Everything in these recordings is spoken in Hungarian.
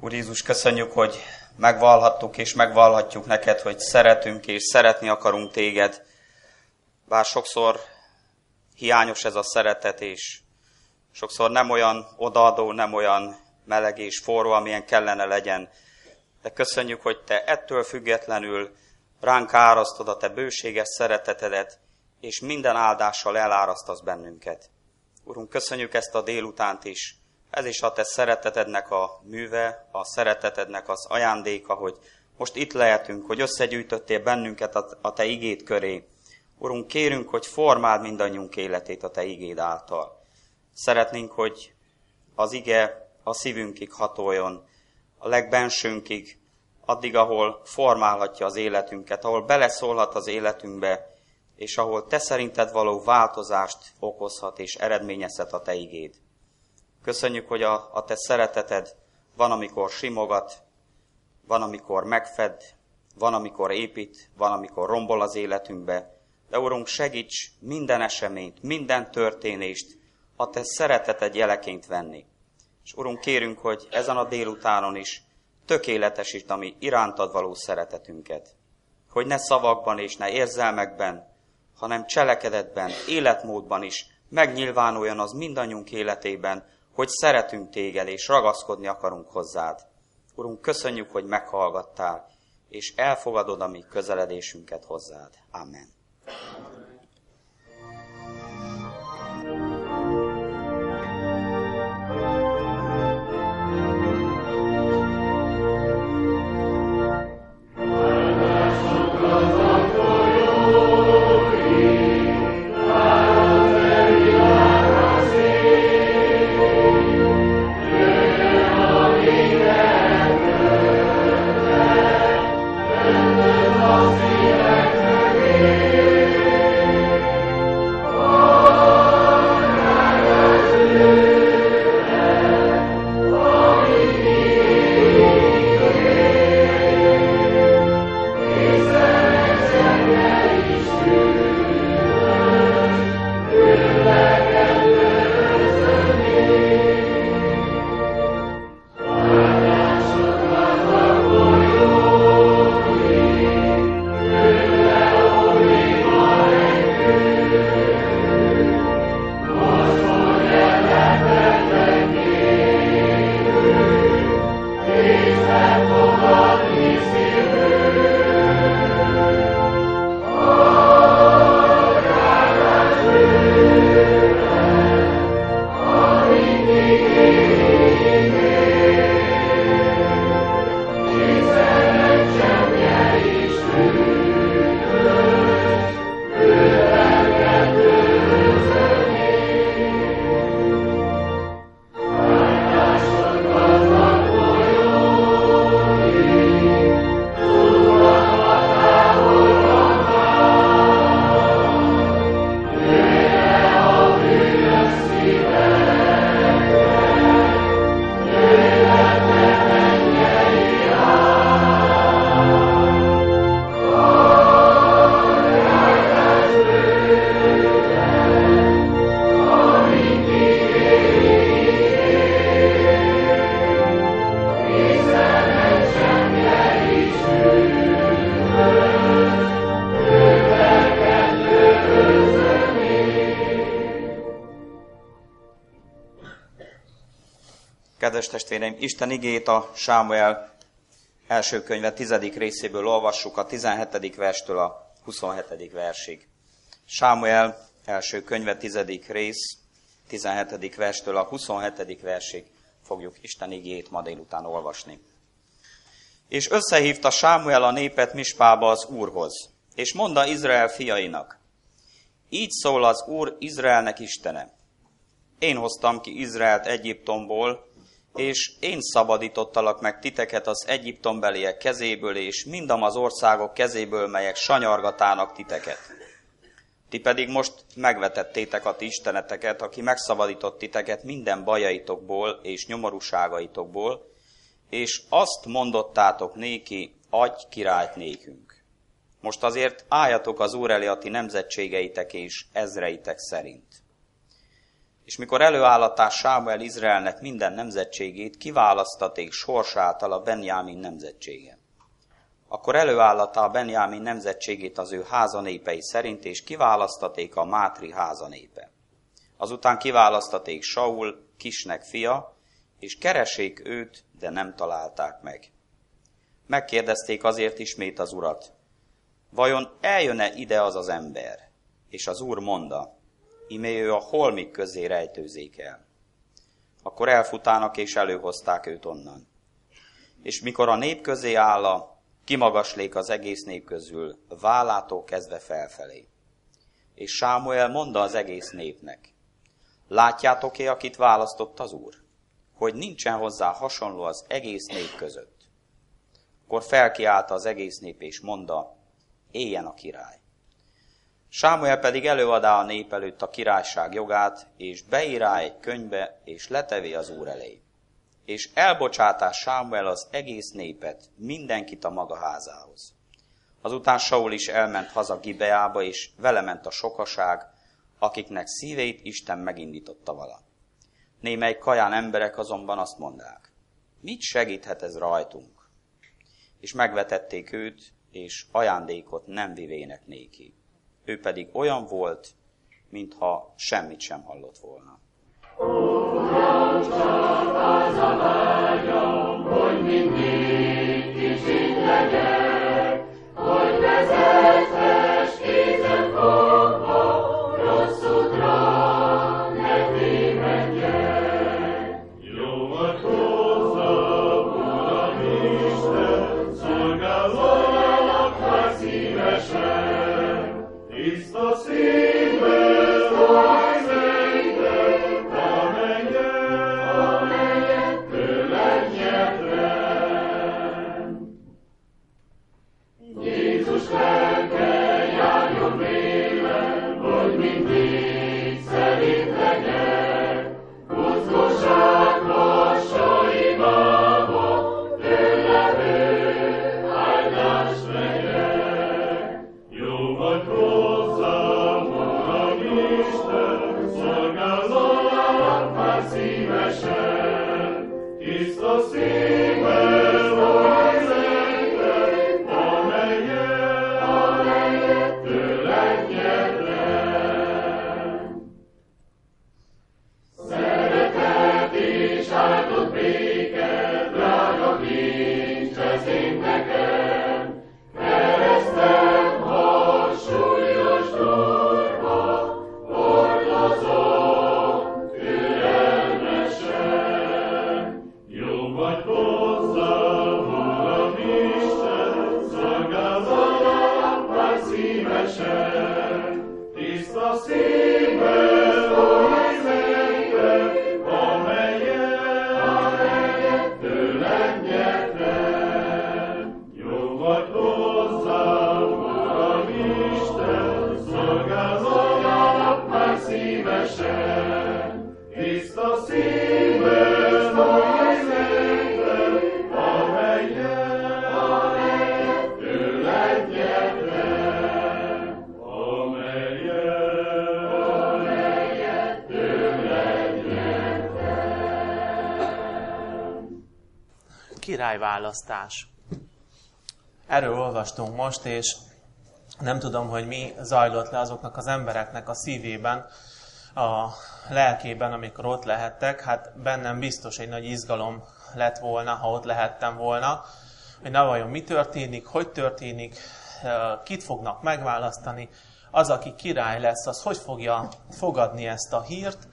Úr Jézus, köszönjük, hogy megvallhattuk és megvallhatjuk neked, hogy szeretünk és szeretni akarunk téged. Bár sokszor hiányos ez a szeretet, és sokszor nem olyan odaadó, nem olyan meleg és forró, amilyen kellene legyen. De köszönjük, hogy te ettől függetlenül ránk árasztod a te bőséges szeretetedet, és minden áldással elárasztasz bennünket. Urunk, köszönjük ezt a délutánt is. Ez is a te szeretetednek a műve, a szeretetednek az ajándéka, hogy most itt lehetünk, hogy összegyűjtöttél bennünket a te igéd köré. Urunk, kérünk, hogy formáld mindannyiunk életét a te igéd által. Szeretnénk, hogy az ige a szívünkig hatoljon, a legbensőnkig, addig, ahol formálhatja az életünket, ahol beleszólhat az életünkbe, és ahol te szerinted való változást okozhat és eredményezhet a te igéd. Köszönjük, hogy a te szereteted van, amikor simogat, van, amikor megfed, van, amikor épít, van, amikor rombol az életünkbe. De Urunk, segíts minden eseményt, minden történést a te szereteted jeleként venni. És Urunk, kérünk, hogy ezen a délutánon is tökéletesítsd a mi irántad való szeretetünket. Hogy ne szavakban és ne érzelmekben, hanem cselekedetben, életmódban is megnyilvánuljon az mindannyiunk életében, hogy szeretünk téged és ragaszkodni akarunk hozzád. Urunk, köszönjük, hogy meghallgattál, és elfogadod a mi közeledésünket hozzád. Amen. Kedves testvéreim, Isten igéjét a Sámuel első könyve 10. részéből olvassuk, a 17. verstől a 27. versig. Sámuel első könyve 10. rész, 17. verstől a 27. versig fogjuk Isten igéjét ma délután olvasni. És összehívta Sámuel a népet Mispába az Úrhoz, és mondta Izrael fiainak: így szól az Úr, Izraelnek Istene. Én hoztam ki Izraelt Egyiptomból, és én szabadítottalak meg titeket az egyiptombeliek kezéből, és mindaz országok kezéből, melyek sanyargatának titeket. Ti pedig most megvetettétek a ti isteneteket, aki megszabadított titeket minden bajaitokból és nyomorúságaitokból, és azt mondottátok néki: adj királyt nékünk. Most azért álljatok az Úr elé a ti nemzetségeitek és ezreitek szerint. És mikor előállattá Sámuel Izraelnek minden nemzetségét, kiválasztaték sors által a Benjámin nemzetsége. Akkor előállatta a Benjámin nemzetségét az ő házanépei szerint, és kiválasztaték a Mátri házanépe. Azután kiválasztaték Saul, Kisnek fia, és keresék őt, de nem találták meg. Megkérdezték azért ismét az Urat, vajon eljön-e ide az az ember? És az Úr mondta, imé ő a holmik közé rejtőzik el. Akkor elfutának és előhozták őt onnan. És mikor a nép közé áll, kimagaslék az egész nép közül, vállától kezdve felfelé. És Sámuel mondta az egész népnek, látjátok-e, akit választott az Úr? Hogy nincsen hozzá hasonló az egész nép között. Akkor felkiálta az egész nép és mondta, éljen a király. Sámuel pedig előadá a nép előtt a királyság jogát, és beírá egy könyvbe, és letevé az Úr elé. És elbocsátá Sámuel az egész népet, mindenkit a maga házához. Azután Saul is elment haza Gibeába, és vele ment a sokaság, akiknek szívét Isten megindította vala. Némely kaján emberek azonban azt mondták, mit segíthet ez rajtunk? És megvetették őt, és ajándékot nem vivének néki. Ő pedig olyan volt, mintha semmit sem hallott volna. Uram, csak az a vágyam, hogy mindig kicsit legyek, hogy vezethess kézen fogva, rossz útra ne tévedjek. Jó vagy hozzám, Uram Isten, szolgálok már szívesen, tiszta szívvel, hogy szerinted, amelyet tőled nyertem. Jézus lelke járjon vélem, hogy mindig szerint legyek, buzgóság vasaimába, tőled áldás vegyek. Jó vagy hozzám, Uram Isten, szolgálok már szívesen, tiszta szívvel, hogy szerinted, amelyet tőled nyertem. Szeretet és áldott béke, drága kincs, ez én nekem, keresztem, ha súlyos durva, hordozom türelmesen. Jó vagy hozzám, Uram Isten, szolgálok már szívesen, tiszta szívvel, hogy szerinted, amelyet tőled nyertem. Jó vagy hozzám, Uram Isten, szolgálok már szívesen, tiszta szívvel, hogy szerinted, amelyet tőled nyertem. Amelyet tőled nyertem. Királyválasztás. Erről olvastunk most, és nem tudom, hogy mi zajlott le azoknak az embereknek a szívében, a lelkében, amikor ott lehettek. Hát bennem biztos egy nagy izgalom lett volna, ha ott lehettem volna, hogy na vajon mi történik, hogy történik, kit fognak megválasztani, az, aki király lesz, az hogy fogja fogadni ezt a hírt,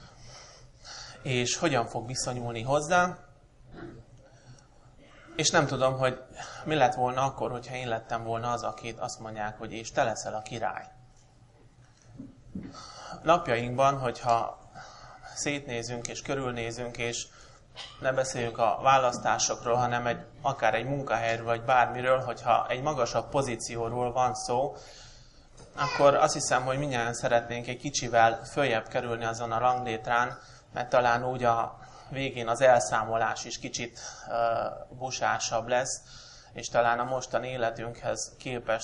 és hogyan fog viszonyulni hozzá. És nem tudom, hogy mi lett volna akkor, hogyha én lettem volna az, akit azt mondják, hogy és te leszel a király. Napjainkban, hogyha szétnézünk és körülnézünk, és ne beszéljünk a választásokról, hanem akár egy munkahelyről, vagy bármiről, hogyha egy magasabb pozícióról van szó, akkor azt hiszem, hogy mindjárt szeretnénk egy kicsivel följebb kerülni azon a ranglétrán, mert talán úgy a végén az elszámolás is kicsit busásabb lesz, és talán a mostani életünkhez képest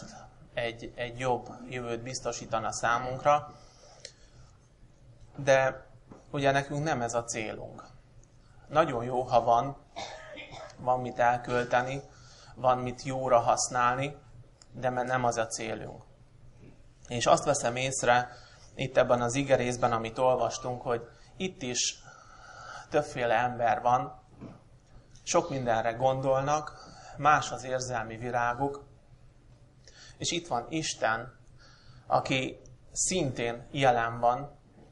egy jobb jövőt biztosítana számunkra. De ugye nekünk nem ez a célunk. Nagyon jó, ha van mit elkölteni, van mit jóra használni, de nem az a célunk. És azt veszem észre itt ebben az igerészben, amit olvastunk, hogy itt is többféle ember van, sok mindenre gondolnak, más az érzelmi viráguk, és itt van Isten, aki szintén jelen van,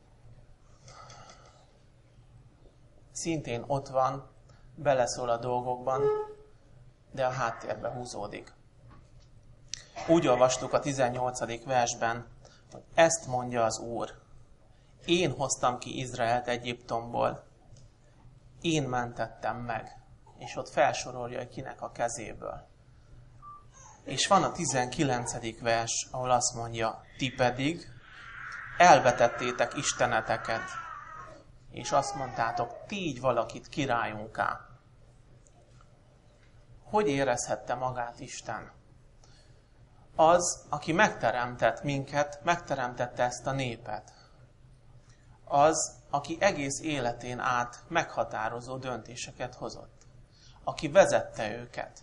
szintén ott van, beleszól a dolgokban, de a háttérbe húzódik. Úgy olvastuk a 18. versben, hogy ezt mondja az Úr. Én hoztam ki Izraelt Egyiptomból, én mentettem meg, és ott felsorolja, hogy kinek a kezéből. És van a 19. vers, ahol azt mondja, ti pedig elvetettétek isteneteket, és azt mondtátok, tégy valakit királyunká. Hogy érezhette magát Isten? Az, aki megteremtett minket, megteremtette ezt a népet. Az, aki egész életén át meghatározó döntéseket hozott. Aki vezette őket.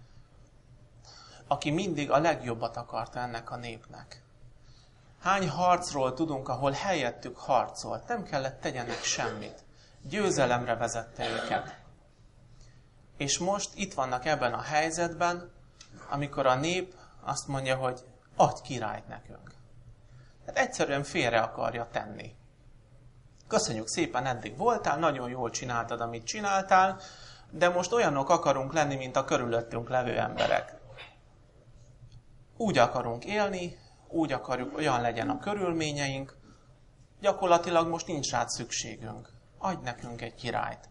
Aki mindig a legjobbat akarta ennek a népnek. Hány harcról tudunk, ahol helyettük harcolt, nem kellett tegyenek semmit. Győzelemre vezette őket. És most itt vannak ebben a helyzetben, amikor a nép azt mondja, hogy adj királyt nekünk. Hát egyszerűen félre akarja tenni. Köszönjük szépen, eddig voltál, nagyon jól csináltad, amit csináltál, de most olyanok akarunk lenni, mint a körülöttünk levő emberek. Úgy akarunk élni, úgy akarjuk, olyan legyen a körülményeink, gyakorlatilag most nincs rád szükségünk. Adj nekünk egy királyt.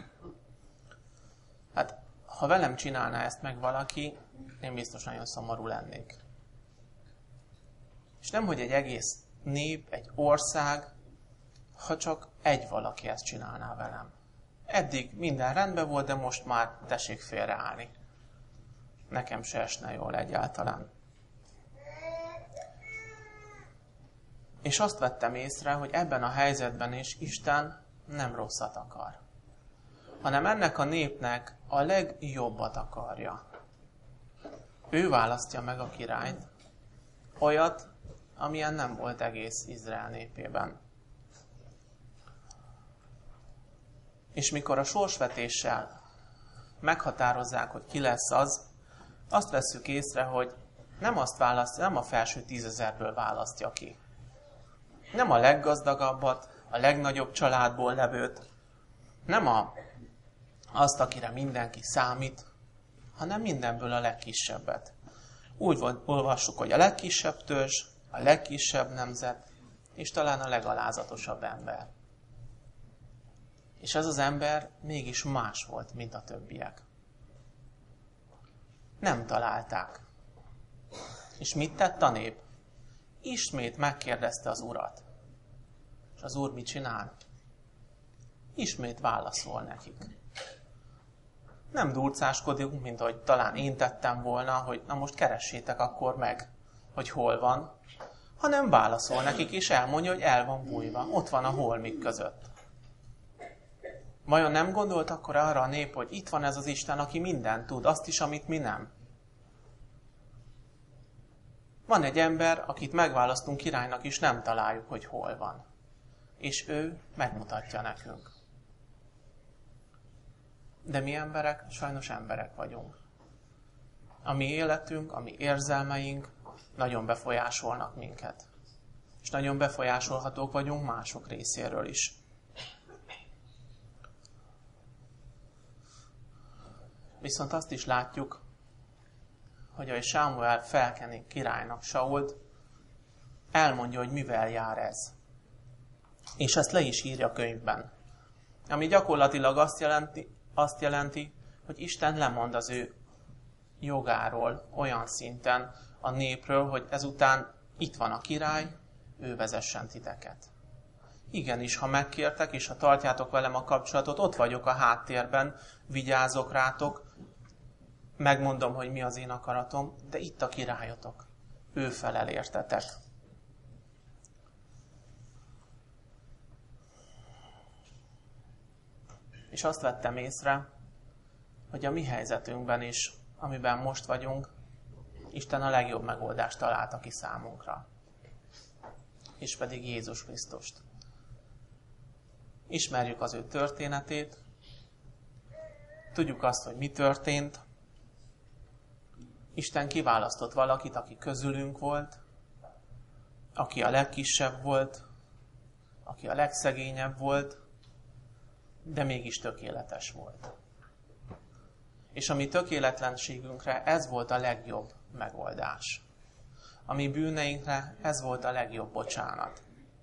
Hát, ha velem csinálná ezt meg valaki, én biztos nagyon szomorú lennék. És nem, hogy egy egész nép, egy ország, ha csak egy valaki ezt csinálná velem. Eddig minden rendben volt, de most már tessék félreállni. Nekem se esne jól egyáltalán. És azt vettem észre, hogy ebben a helyzetben is Isten nem rosszat akar, hanem ennek a népnek a legjobbat akarja. Ő választja meg a királyt, olyat, amilyen nem volt egész Izrael népében. És mikor a sorsvetéssel meghatározzák, hogy ki lesz az, azt vesszük észre, hogy nem azt választja, nem a felső 10 000-ből választja ki. Nem a leggazdagabbat, a legnagyobb családból levőt, nem azt, akire mindenki számít, hanem mindenből a legkisebbet. Úgy olvassuk, hogy a legkisebb törzs, a legkisebb nemzet, és talán a legalázatosabb ember. És ez az ember mégis más volt, mint a többiek. Nem találták. És mit tett a nép? Ismét megkérdezte az Urat. És az Úr mit csinál? Ismét válaszol nekik. Nem durcáskodunk, mint ahogy talán én tettem volna, hogy na most keressétek akkor meg, hogy hol van, hanem válaszol nekik, és elmondja, hogy el van bújva, ott van a holmik között. Vajon nem gondolt akkor arra a nép, hogy itt van ez az Isten, aki mindent tud, azt is, amit mi nem? Van egy ember, akit megválasztunk királynak, és nem találjuk, hogy hol van. És ő megmutatja nekünk. De mi emberek, sajnos emberek vagyunk. A mi életünk, a mi érzelmeink nagyon befolyásolnak minket. És nagyon befolyásolhatók vagyunk mások részéről is. Viszont azt is látjuk, hogy ahogy Sámuel felkeni királynak Sault, elmondja, hogy mivel jár ez. És ezt le is írja a könyvben. Ami gyakorlatilag azt jelenti, hogy Isten lemond az ő jogáról olyan szinten a népről, hogy ezután itt van a király, ő vezessen titeket. Igenis, ha megkértek, és ha tartjátok velem a kapcsolatot, ott vagyok a háttérben, vigyázok rátok, megmondom, hogy mi az én akaratom, de itt a királyotok. Ő felel értetek. És azt vettem észre, hogy a mi helyzetünkben is, amiben most vagyunk, Isten a legjobb megoldást találta ki számunkra. És pedig Jézus Krisztust. Ismerjük az ő történetét, tudjuk azt, hogy mi történt. Isten kiválasztott valakit, aki közülünk volt, aki a legkisebb volt, aki a legszegényebb volt, de mégis tökéletes volt. És a mi tökéletlenségünkre ez volt a legjobb megoldás. A mi bűneinkre ez volt a legjobb bocsánat.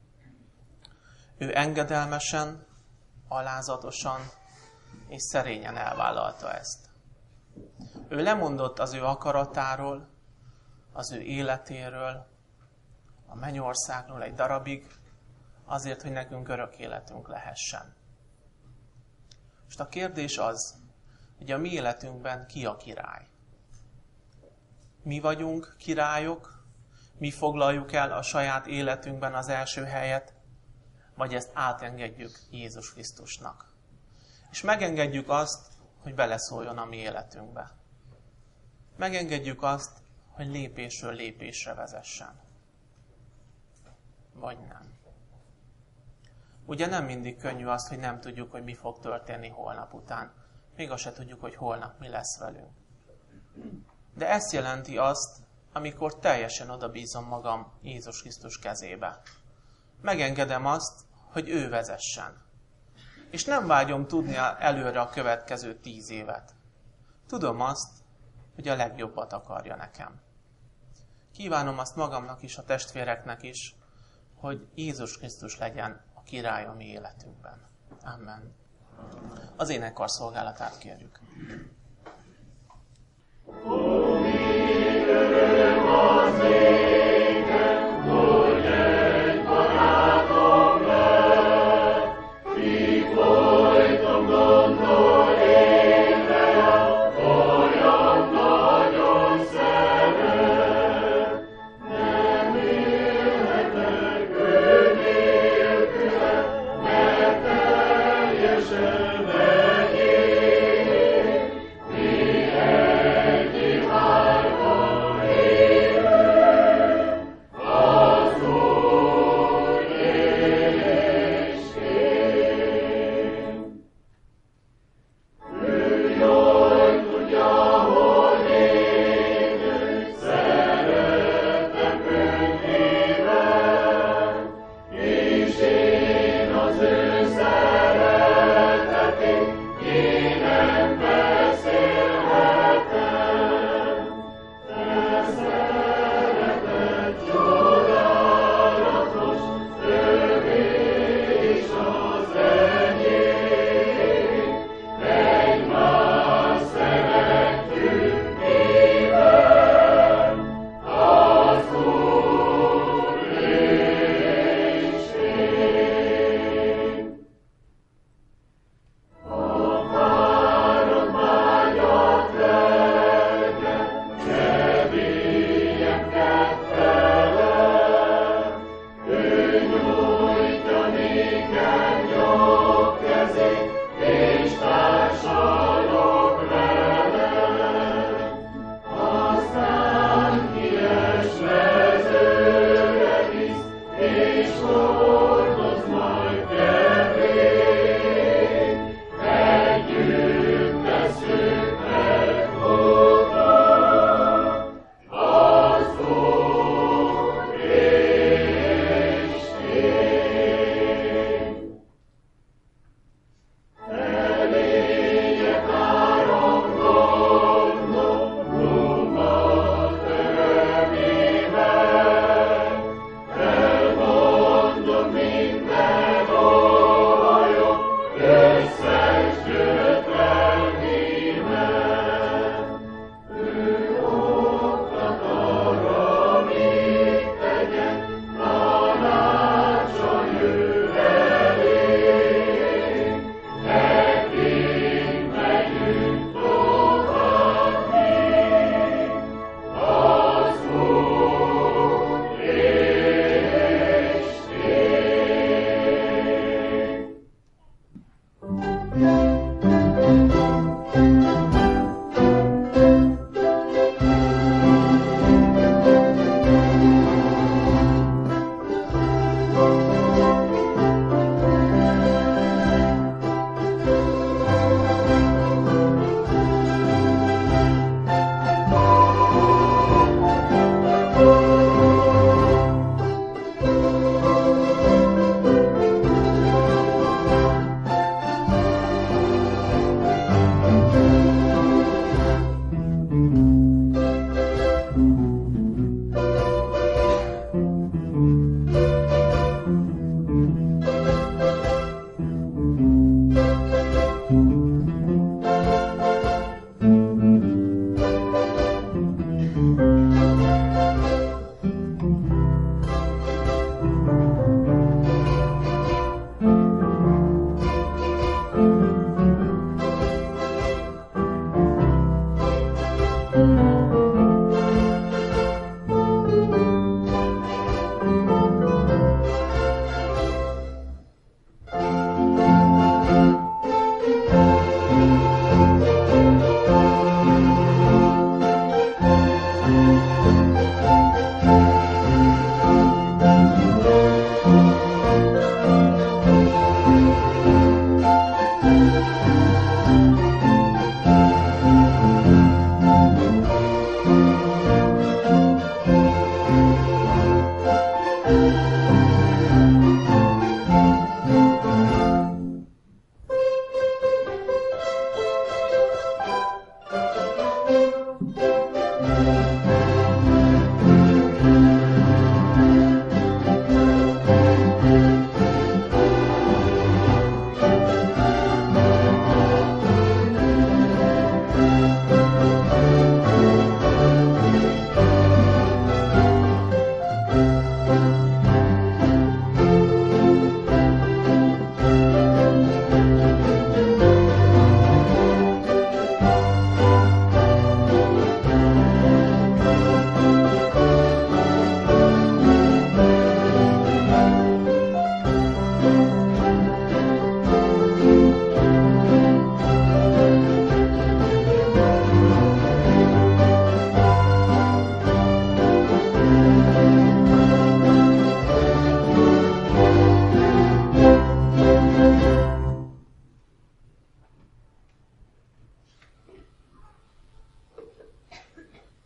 Ő engedelmesen, alázatosan és szerényen elvállalta ezt. Ő lemondott az ő akaratáról, az ő életéről, a mennyországról egy darabig, azért, hogy nekünk örök életünk lehessen. Most a kérdés az, hogy a mi életünkben ki a király. Mi vagyunk királyok, mi foglaljuk el a saját életünkben az első helyet, vagy ezt átengedjük Jézus Krisztusnak. És megengedjük azt, hogy beleszóljon a mi életünkbe. Megengedjük azt, hogy lépésről lépésre vezessen. Vagy nem. Ugye nem mindig könnyű az, hogy nem tudjuk, hogy mi fog történni holnap után. Még azt se tudjuk, hogy holnap mi lesz velünk. De ezt jelenti azt, amikor teljesen odabízom magam Jézus Krisztus kezébe. Megengedem azt, hogy ő vezessen. És nem vágyom tudni előre a következő 10 évet. Tudom azt, hogy a legjobbat akarja nekem. Kívánom azt magamnak is, a testvéreknek is, hogy Jézus Krisztus legyen a király a mi életünkben. Amen. Az énekkar szolgálatát kérjük.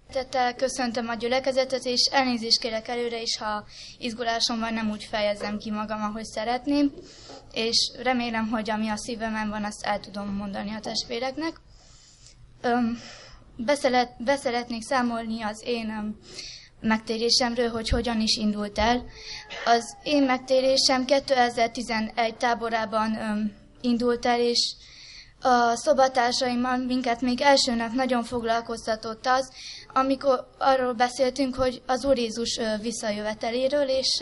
Tettel köszöntöm a gyülekezetet, és elnézést kérek előre is, ha izgulásom van, nem úgy fejezem ki magam, ahogy szeretném, és remélem, hogy ami a szívemen van, azt el tudom mondani a testvéreknek. Beszeretnék számolni az én megtérésemről, hogy hogyan is indult el. Az én megtérésem 2011 táborában indult el, és a szobatársaimmal minket még első nap nagyon foglalkoztatott az, amikor arról beszéltünk, hogy az Úr Jézus visszajöveteléről, és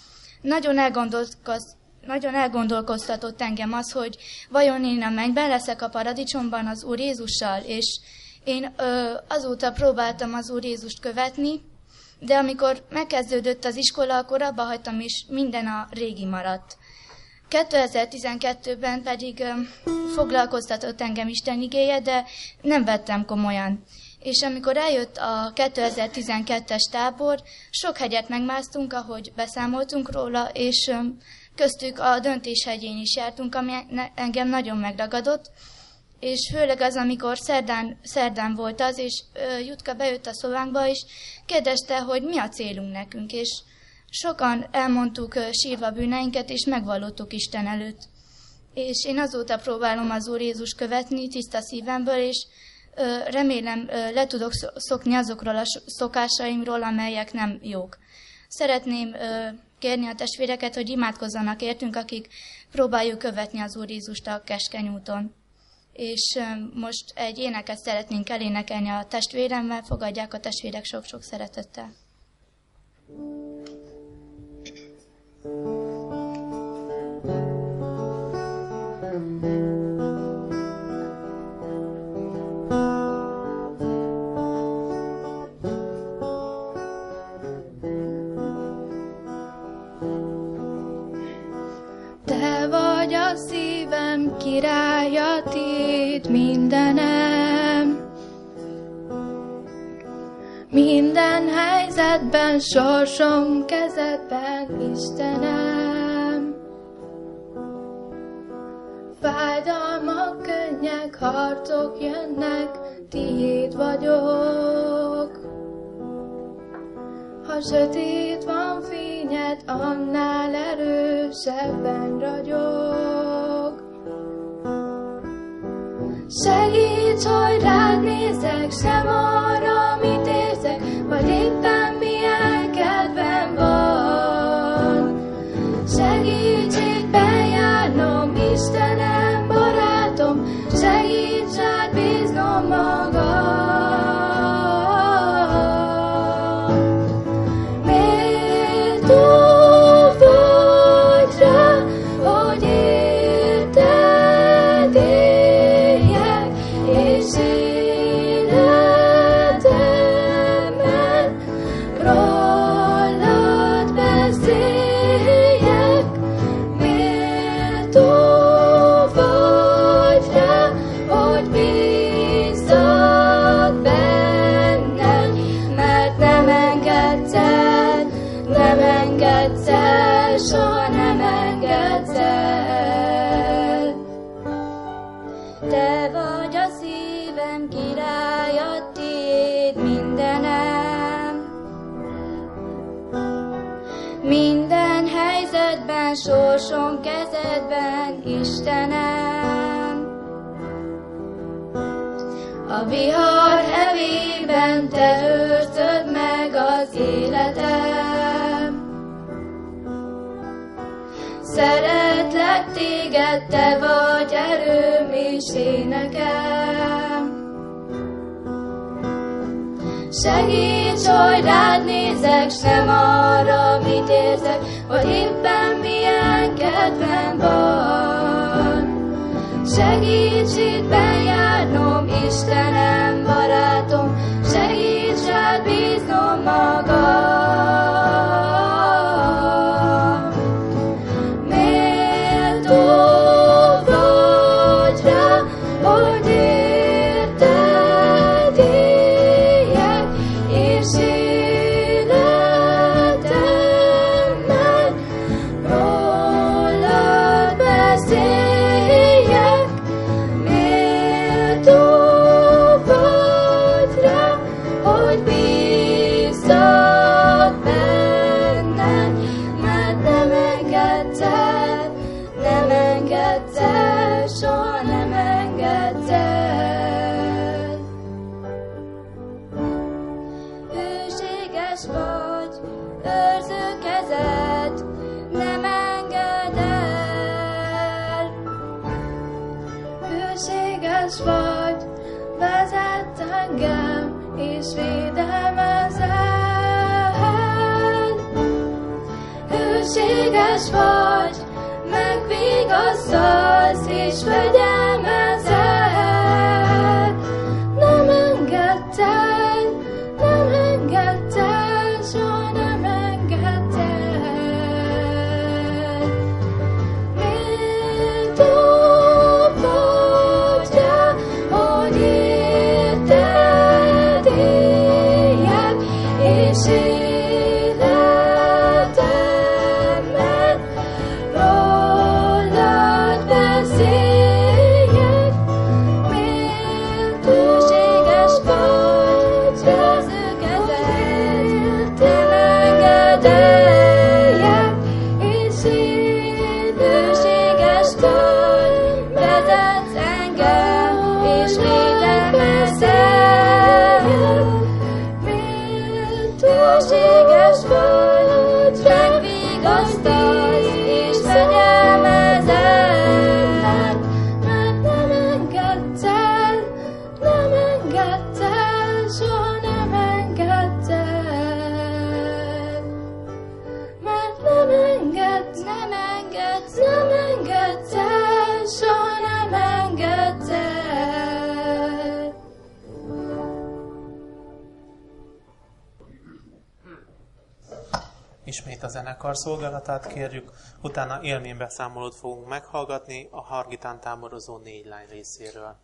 nagyon elgondolkoztatott engem az, hogy vajon én a mennyben leszek a paradicsomban az Úr Jézussal, és én azóta próbáltam az Úr Jézust követni, de amikor megkezdődött az iskola, akkor abba hagytam, és minden a régi maradt. 2012-ben pedig foglalkoztatott engem Isten igéje, de nem vettem komolyan. És amikor eljött a 2012-es tábor, sok hegyet megmásztunk, ahogy beszámoltunk róla, és köztük a Döntéshegyén is jártunk, ami engem nagyon megragadott, és főleg az, amikor szerdán volt az, és Jutka bejött a szobánkba, és kérdezte, hogy mi a célunk nekünk, és sokan elmondtuk sírva bűneinket, és megvallottuk Isten előtt. És én azóta próbálom az Úr Jézus követni tiszta szívemből, és remélem le tudok szokni azokról a szokásaimról, amelyek nem jók. Szeretném kérni a testvéreket, hogy imádkozzanak értünk, akik próbáljuk követni az Úr Jézust a keskeny úton. És most egy éneket szeretnénk elénekelni a testvéremmel, fogadják a testvérek sok-sok szeretettel. Te vagy a szívem királya, tiéd mindenem. Minden helyzetben, sorsom kezedben, Istenem. Fájdalmak, könnyek, harcok jönnek, tiéd vagyok. Ha sötét van fényed, annál erősebben ragyog. Segíts, hogy rád nézek, sem arra, amit érzek, vagy éppen milyen kedvem van. Segítségben járnom, Istenem, barátom, segíts rád bíznom magam. Soha nem engedsz el. Te vagy a szívem királya, tiéd mindenem. Minden helyzetben, sorsom kezedben, Istenem. A vihar hevében te őrzöd meg az életem. Szeretlek téged, te vagy erőm és énekem. Segíts, hogy rád nézek, s nem arra, mit érzek, vagy éppen milyen kedvem van. Segítségben járnom, Istenem, barátom, segíts rád bíznom magam. vezet engem, és védelmezed. Hűséges vagy, megvigasztalsz, és fegyelmezed. Nem engedted, soha nem engedted. Méltó vagy rá, hogy érted éljek, és életemben rólad beszéljek. Méltóséges vagy rá, nem engedeljek, és hűséges vagy, vezetsz engem, és védelmezed. Méltóséges vagy, megvigasztalsz, és fegyelmezed. Mert nem engedted, soha nem engedted. Mert nem engedted, soha nem engedted. Ismét a zenekar szolgálatát kérjük, utána élménybeszámolót fogunk meghallgatni a Hargitán táborozó 4 lány részéről.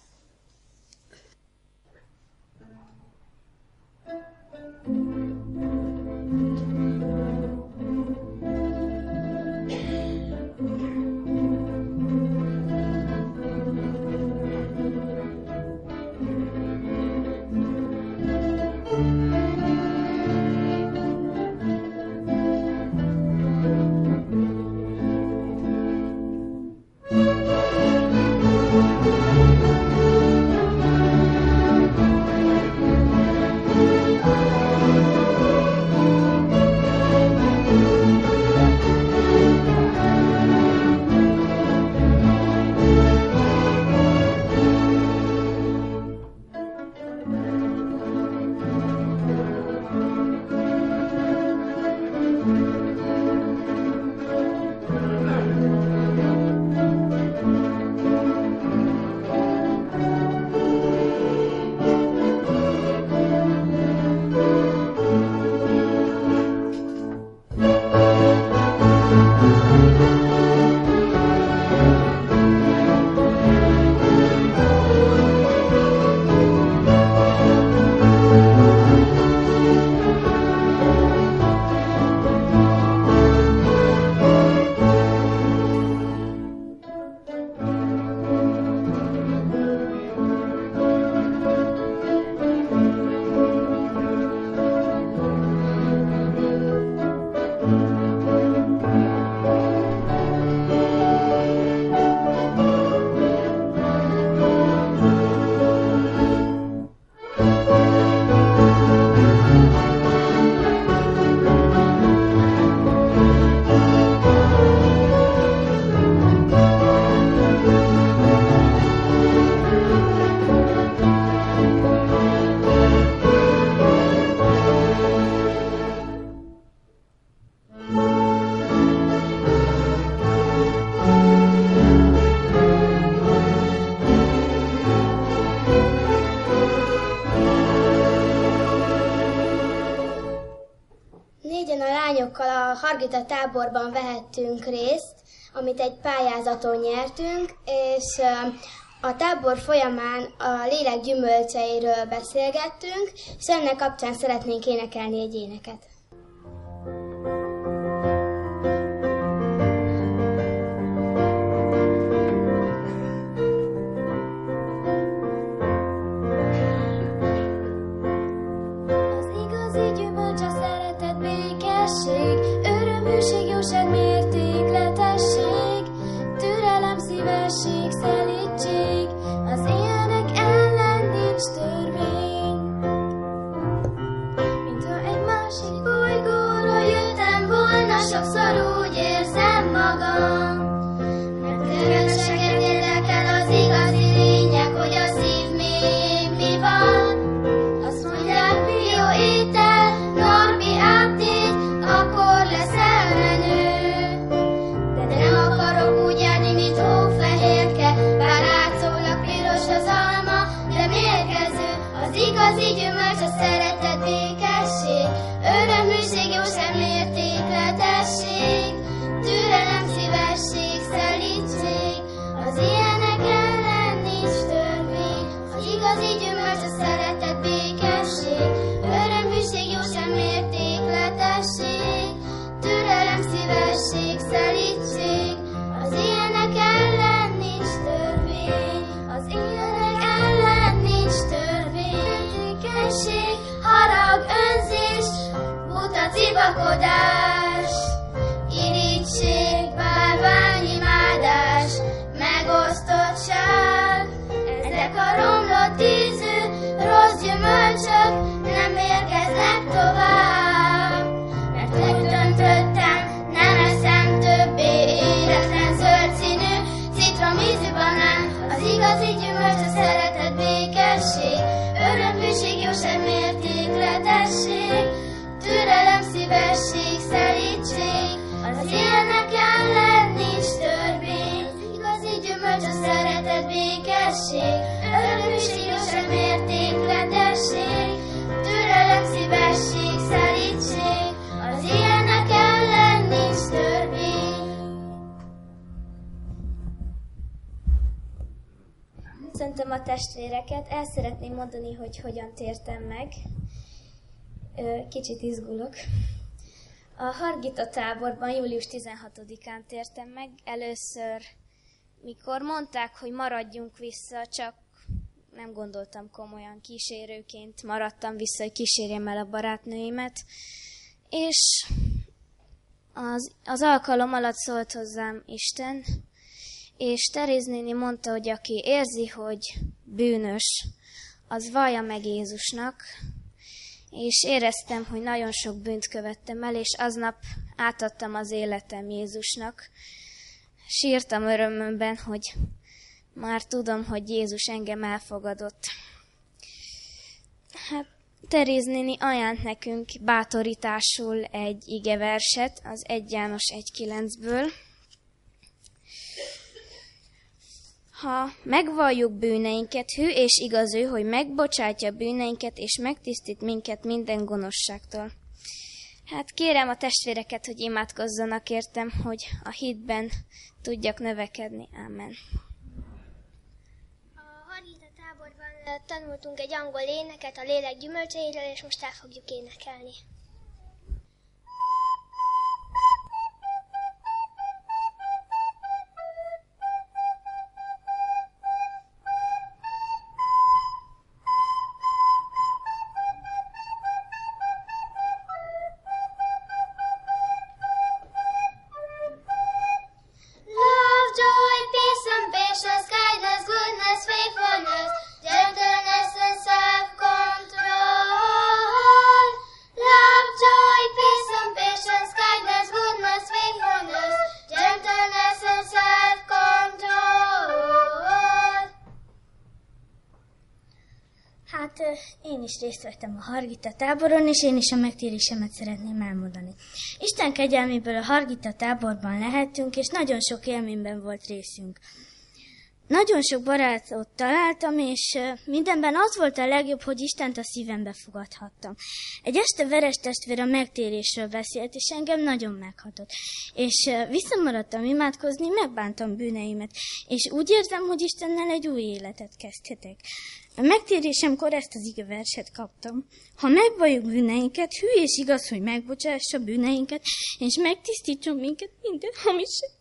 Négyen a lányokkal a Hargita táborban vehettünk részt, amit egy pályázaton nyertünk, és a tábor folyamán a lélek gyümölcseiről beszélgettünk, és ennek kapcsán szeretnénk énekelni egy éneket. Az igazi gyümölcs a szeretet, békesség, öröműség, jóság, mértékletesség, türelem, szívesség, szelídség, az ilyenek ellen nincs törvény. Mintha egy másik gyümölcs a szeretet, békesség, öröműség, jóság, mértékletesség, türelem, szívesség, szelídség, az ilyenek ellen nincs törvény. Az igazi gyümölcs a szeretet, békesség, öröműség, jóság, mértékletesség, türelem, szívesség, szelídség, az ilyenek ellen nincs törvény. Az ilyenek ellen nincs törvény. Mértékenység, harag, önzés, buta cibakodás, irigység, bálványimádás, megosztottság. Ezek a romlott ízű, rossz gyümölcsök nem érkeznek tovább. Mert úgy döntöttem, nem eszem többé éretlen zöld színű citromízű banán. Az igazi gyümölcs a szeretet, békesség, örömhűség, jóság, mértékletesség, türelem, szívesség, szelídség, az ilyenek ellen nincs törvény. Az igazi gyümölcs a szeretet, békesség, örömhűség, jóság, mértékletesség, türelem, szívesség, szelídség, az ilyenek ellen nincs törvény. Köszöntöm a testvéreket, el szeretném mondani, hogy hogyan tértem meg. Kicsit izgulok. A Hargita táborban július 16-án tértem meg. Először, mikor mondták, hogy maradjunk vissza, csak nem gondoltam komolyan, kísérőként maradtam vissza, hogy kísérjem el a barátnőimet. És az alkalom alatt szólt hozzám Isten, és Teréz néni mondta, hogy aki érzi, hogy bűnös, az vallja meg Jézusnak, és éreztem, hogy nagyon sok bűnt követtem el, és aznap átadtam az életem Jézusnak. Sírtam örömömben, hogy már tudom, hogy Jézus engem elfogadott. Hát Teréz néni ajánlt nekünk bátorításul egy igeverset, az 1 János 1.9-ből. Ha megvalljuk bűneinket, hű és igaz ő, hogy megbocsátja bűneinket, és megtisztít minket minden gonoszságtól. Hát kérem a testvéreket, hogy imádkozzanak értem, hogy a hitben tudjak növekedni. Amen. A Hargita táborban tanultunk egy angol éneket a lélek gyümölcseiről, és most el fogjuk énekelni. Én is részt vettem a Hargita táboron, és én is a megtérésemet szeretném elmondani. Isten kegyelméből a Hargita táborban lehettünk, és nagyon sok élményben volt részünk. Nagyon sok barátot találtam, és mindenben az volt a legjobb, hogy Istent a szívembe fogadhattam. Egy este Veres testvér a megtérésről beszélt, és engem nagyon meghatott. És visszamaradtam imádkozni, megbántam bűneimet, és úgy érzem, hogy Istennel egy új életet kezdhetek. A megtérésemkor ezt az igeverset kaptam. Ha megvalljuk bűneinket, hű és igaz, hogy megbocsássa bűneinket, és megtisztítson minket minden hamiság.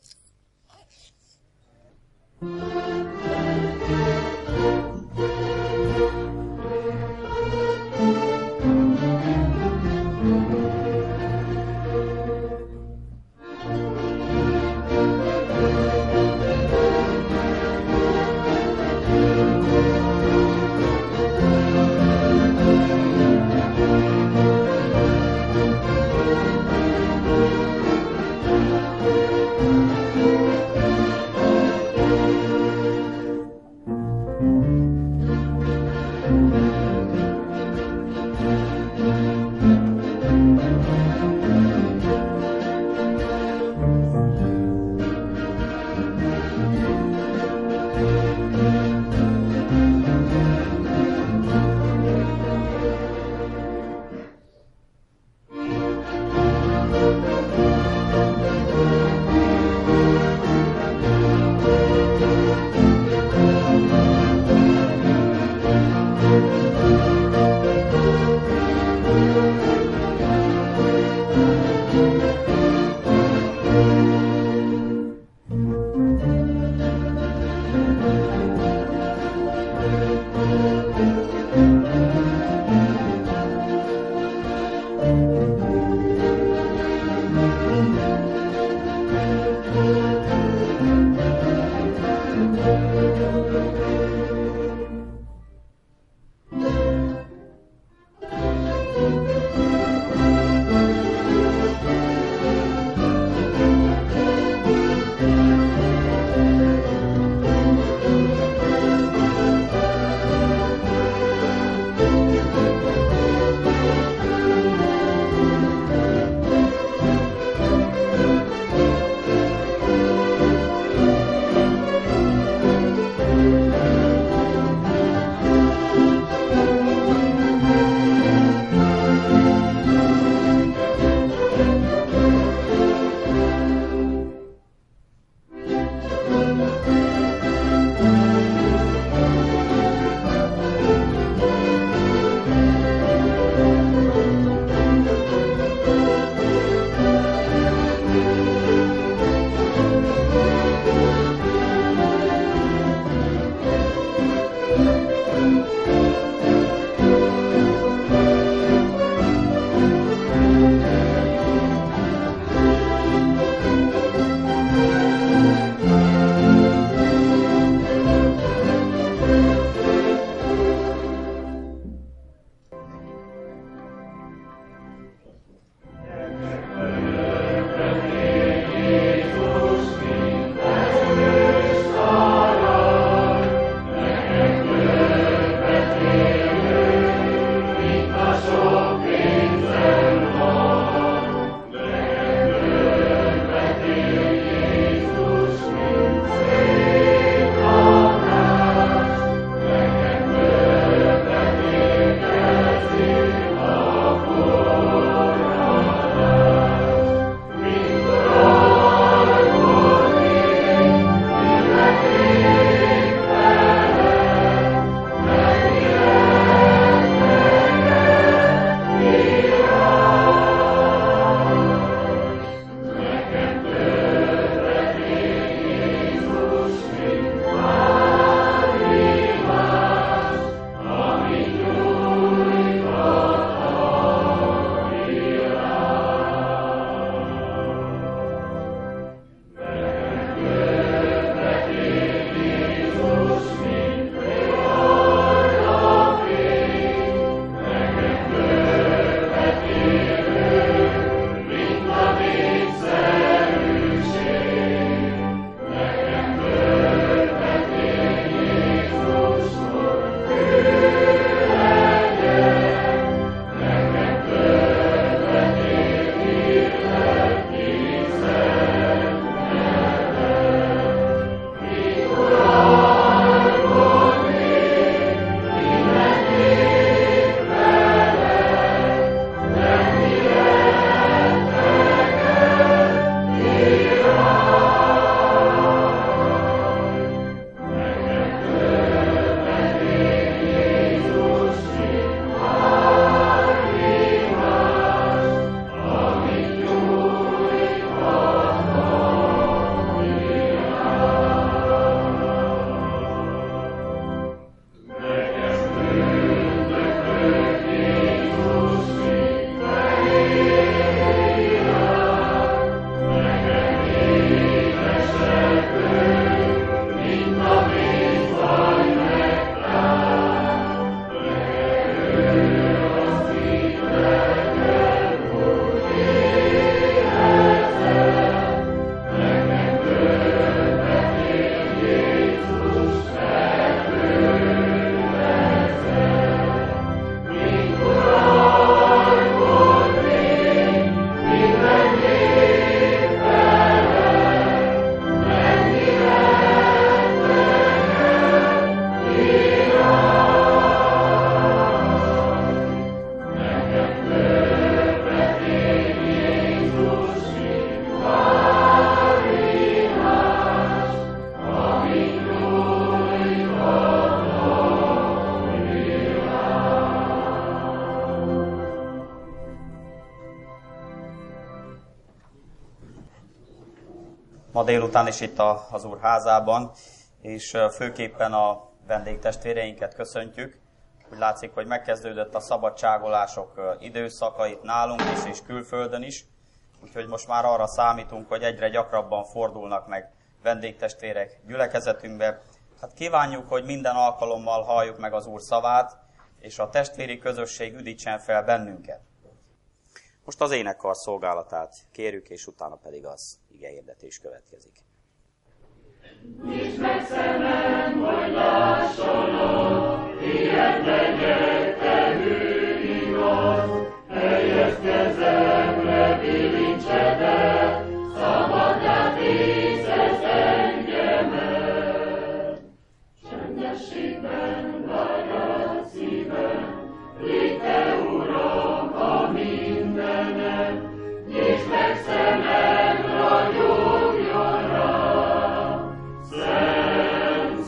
ma délután is itt az Úr házában, és főképpen a vendégtestvéreinket köszöntjük. Úgy látszik, hogy megkezdődött a szabadságolások időszaka itt nálunk is, és külföldön is. Úgyhogy most már arra számítunk, hogy egyre gyakrabban fordulnak meg vendégtestvérek gyülekezetünkbe. Hát kívánjuk, hogy minden alkalommal halljuk meg az Úr szavát, és a testvéri közösség üdítsen fel bennünket. Most az énekkar szolgálatát kérjük, és utána pedig az igehirdetés következik. Nyisd meg szemem, hogy lássalak, ilyet legyek, te hű igaz, helyez kezemre bilincsedet, szabaddá tészed engemet. Csendességben várjál szívem, légy te Uram a mindenem, nyisd meg szemem, ragyogjon rám, Szent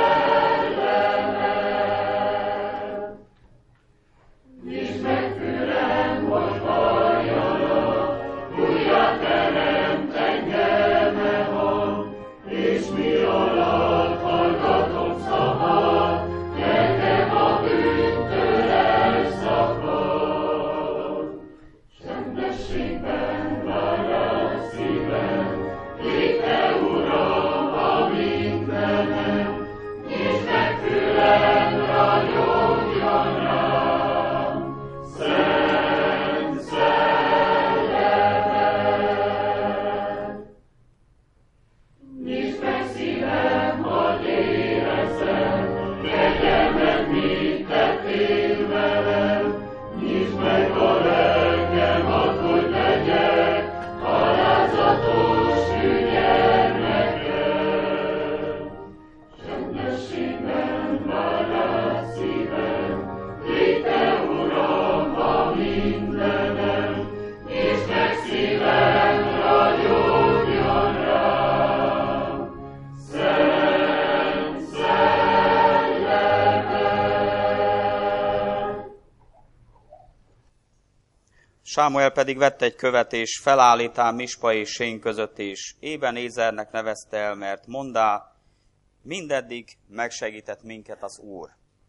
Szellemed. Nyisd meg fülem, hogy halljalak, újjá teremt engem e hang, és mi alatt hallgatom szavad, nekem a bűntől elszakad. Csendességben várjál szívem, légy te Uram a mindenem, nyisd meg fülem, ragyogjon rám, Szent Szellemed. Nyisd meg szívem, hogy érezzem, kegyemet mit tettél velem, nyisd meg a lelkem, add, hogy legyek alázatos ügyelmeked. Csendességben várjál szívem, légy te Uram a mindenem, nyisd meg szívem, ragyogjon rám, Szent Szellemed. Sámuel pedig vette egy követ, és felállítán Mispa és Sén között, és Ébenézernek nevezte el, mert mondá, mindeddig megsegített minket az Úr.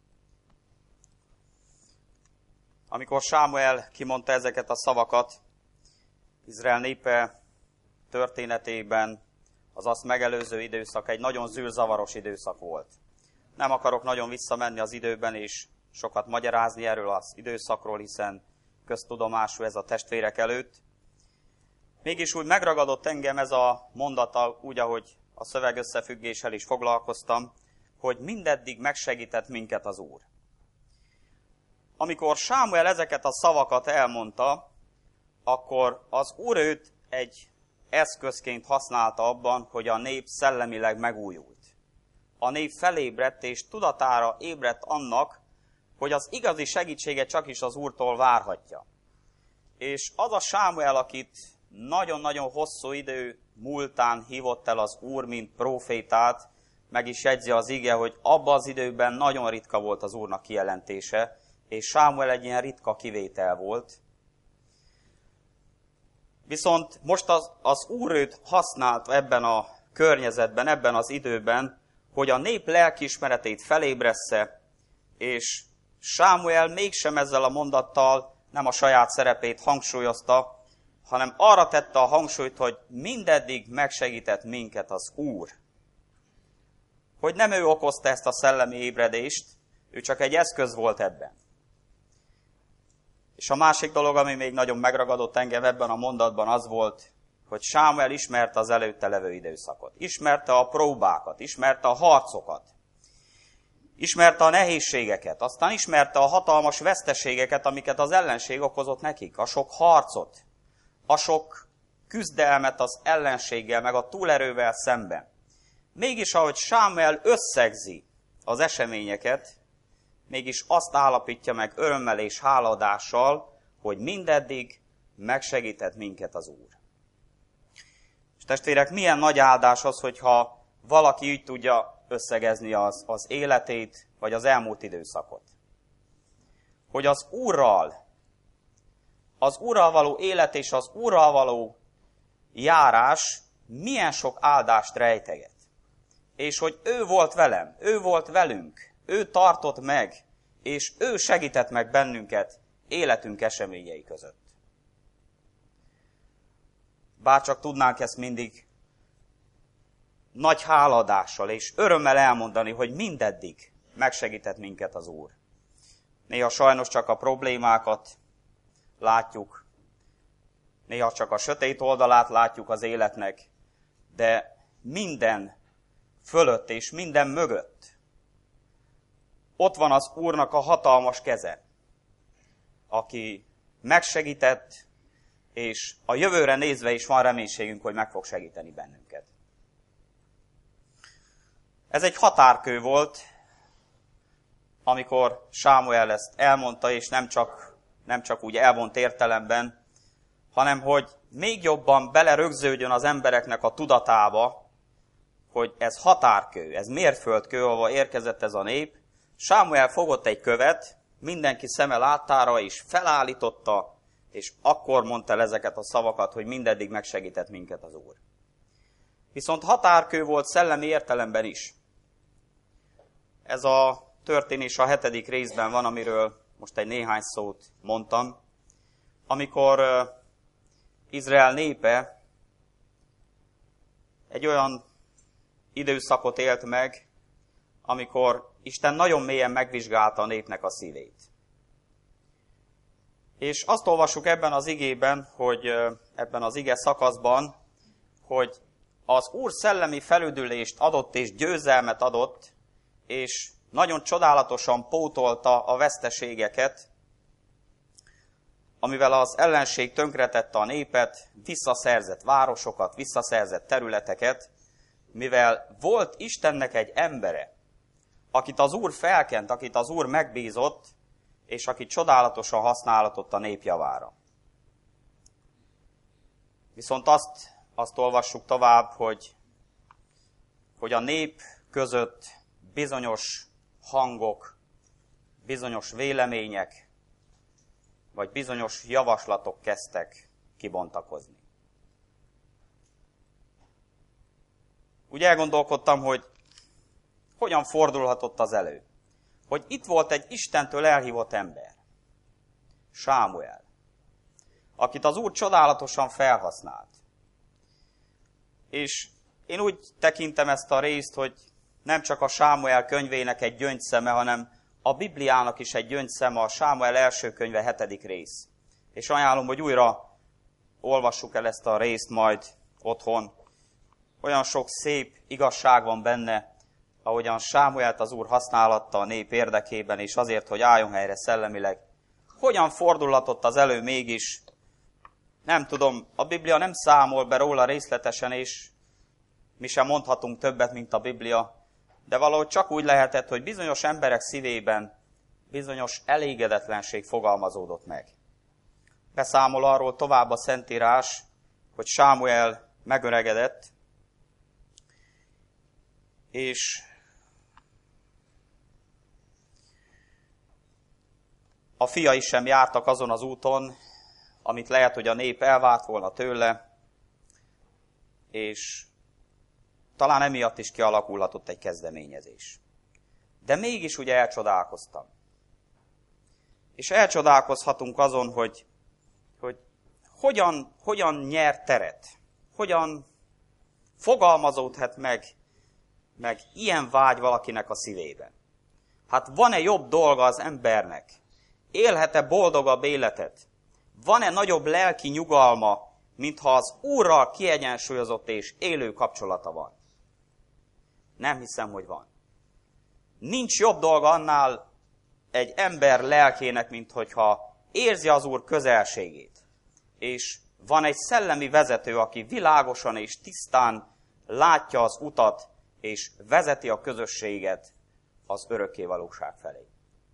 Amikor Sámuel kimondta ezeket a szavakat, Izrael népe történetében az azt megelőző időszak egy nagyon zűrzavaros időszak volt. Nem akarok nagyon visszamenni az időben, és sokat magyarázni erről az időszakról, hiszen köztudomású ez a testvérek előtt. Mégis úgy megragadott engem ez a mondata, úgy, ahogy a szövegösszefüggéssel is foglalkoztam, hogy mindeddig megsegített minket az Úr. Amikor Sámuel ezeket a szavakat elmondta, akkor az Úr őt egy eszközként használta abban, hogy a nép szellemileg megújult. A nép felébredt és tudatára ébredt annak, hogy az igazi segítséget csak is az Úrtól várhatja. És az a Sámuel, akit nagyon-nagyon hosszú idő múltán hívott el az Úr, mint prófétát, meg is jegyzi az ige, hogy abban az időben nagyon ritka volt az Úrnak kijelentése, és Sámuel egy ilyen ritka kivétel volt. Viszont most az Úr őt használt ebben a környezetben, ebben az időben, hogy a nép lelkiismeretét felébressze, és Sámuel mégsem ezzel a mondattal nem a saját szerepét hangsúlyozta, hanem arra tette a hangsúlyt, hogy mindeddig megsegített minket az Úr. Hogy nem ő okozta ezt a szellemi ébredést, ő csak egy eszköz volt ebben. És a másik dolog, ami még nagyon megragadott engem ebben a mondatban, az volt, hogy Sámuel ismerte az előtte levő időszakot. Ismerte a próbákat, ismerte a harcokat. Ismerte a nehézségeket, aztán ismerte a hatalmas veszteségeket, amiket az ellenség okozott nekik, a sok harcot, a sok küzdelmet az ellenséggel, meg a túlerővel szemben. Mégis, ahogy Sámuel összegzi az eseményeket, mégis azt állapítja meg örömmel és háladással, hogy mindeddig megsegített minket az Úr. És testvérek, milyen nagy áldás az, hogyha valaki így tudja összegezni az életét, vagy az elmúlt időszakot. Hogy az Úrral való élet és az Úrral való járás milyen sok áldást rejteget. És hogy ő volt velem, ő volt velünk, ő tartott meg, és ő segített meg bennünket életünk eseményei között. Bárcsak tudnánk ezt mindig nagy háladással és örömmel elmondani, hogy mindeddig megsegített minket az Úr. Néha sajnos csak a problémákat látjuk, néha csak a sötét oldalát látjuk az életnek, de minden fölött és minden mögött ott van az Úrnak a hatalmas keze, aki megsegített, és a jövőre nézve is van reménységünk, hogy meg fog segíteni bennünket. Ez egy határkő volt, amikor Sámuel ezt elmondta, és nem csak úgy elvont értelemben, hanem hogy még jobban belerögződjön az embereknek a tudatába, hogy ez határkő, ez mérföldkő, ahova érkezett ez a nép. Sámuel fogott egy követ, mindenki szeme láttára, és felállította, és akkor mondta el ezeket a szavakat, hogy mindeddig megsegített minket az Úr. Viszont határkő volt szellemi értelemben is. Ez a történés a 7. részben van, amiről most egy néhány szót mondtam, amikor Izrael népe egy olyan időszakot élt meg, amikor Isten nagyon mélyen megvizsgálta a népnek a szívét. És azt olvassuk ebben az igében, hogy ebben az ige szakaszban, hogy az Úr szellemi felüdülést adott és győzelmet adott, és nagyon csodálatosan pótolta a veszteségeket, amivel az ellenség tönkretette a népet, visszaszerzett városokat, visszaszerzett területeket, mivel volt Istennek egy embere, akit az Úr felkent, akit az Úr megbízott, és aki csodálatosan használatott a nép javára. Viszont azt olvassuk tovább, hogy a nép között bizonyos hangok, bizonyos vélemények, vagy bizonyos javaslatok kezdtek kibontakozni. Úgy elgondolkodtam, hogy hogyan fordulhatott az elő. Hogy itt volt egy Istentől elhívott ember, Sámuel, akit az Úr csodálatosan felhasznált. És én úgy tekintem ezt a részt, hogy nem csak a Sámuel könyvének egy gyöngyszeme, hanem a Bibliának is egy gyöngyszeme, a Sámuel első könyve 7. rész. És ajánlom, hogy újra olvassuk el ezt a részt majd otthon. Olyan sok szép igazság van benne, ahogyan Sámuelt az Úr használatta a nép érdekében, és azért, hogy álljon helyre szellemileg. Hogyan fordulhatott az elő mégis? Nem tudom, a Biblia nem számol be róla részletesen, és mi sem mondhatunk többet, mint a Biblia, de valahogy csak úgy lehetett, hogy bizonyos emberek szívében bizonyos elégedetlenség fogalmazódott meg. Beszámol arról tovább a Szentírás, hogy Sámuel megöregedett, és a fiai sem jártak azon az úton, amit lehet, hogy a nép elvárt volna tőle, és talán emiatt is kialakulhatott egy kezdeményezés. De mégis ugye elcsodálkoztam. És elcsodálkozhatunk azon, hogy hogyan nyer teret, hogyan fogalmazódhat meg ilyen vágy valakinek a szívében. Hát van-e jobb dolga az embernek? Élhet-e boldogabb életet? Van-e nagyobb lelki nyugalma, mintha az Úrral kiegyensúlyozott és élő kapcsolata van? Nem hiszem, hogy van. Nincs jobb dolga annál egy ember lelkének, mint hogyha érzi az Úr közelségét. És van egy szellemi vezető, aki világosan és tisztán látja az utat, és vezeti a közösséget az örökké valóság felé.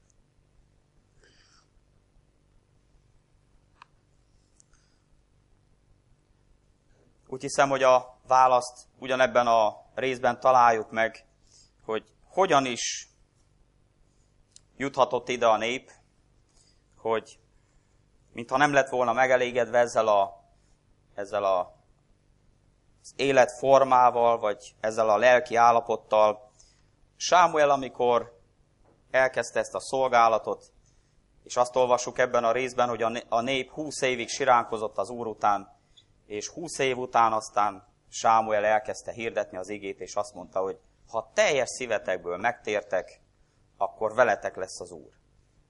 Úgy hiszem, hogy a választ ugyanebben a részben találjuk meg, hogy hogyan is juthatott ide a nép, hogy mintha nem lett volna megelégedve ezzel a az életformával, vagy ezzel a lelki állapottal. Sámuel, amikor elkezdte ezt a szolgálatot, és azt olvassuk ebben a részben, hogy a nép 20 évig siránkozott az Úr után, és 20 év után aztán Sámuel elkezdte hirdetni az igét, és azt mondta, hogy ha teljes szívetekből megtértek, akkor veletek lesz az Úr.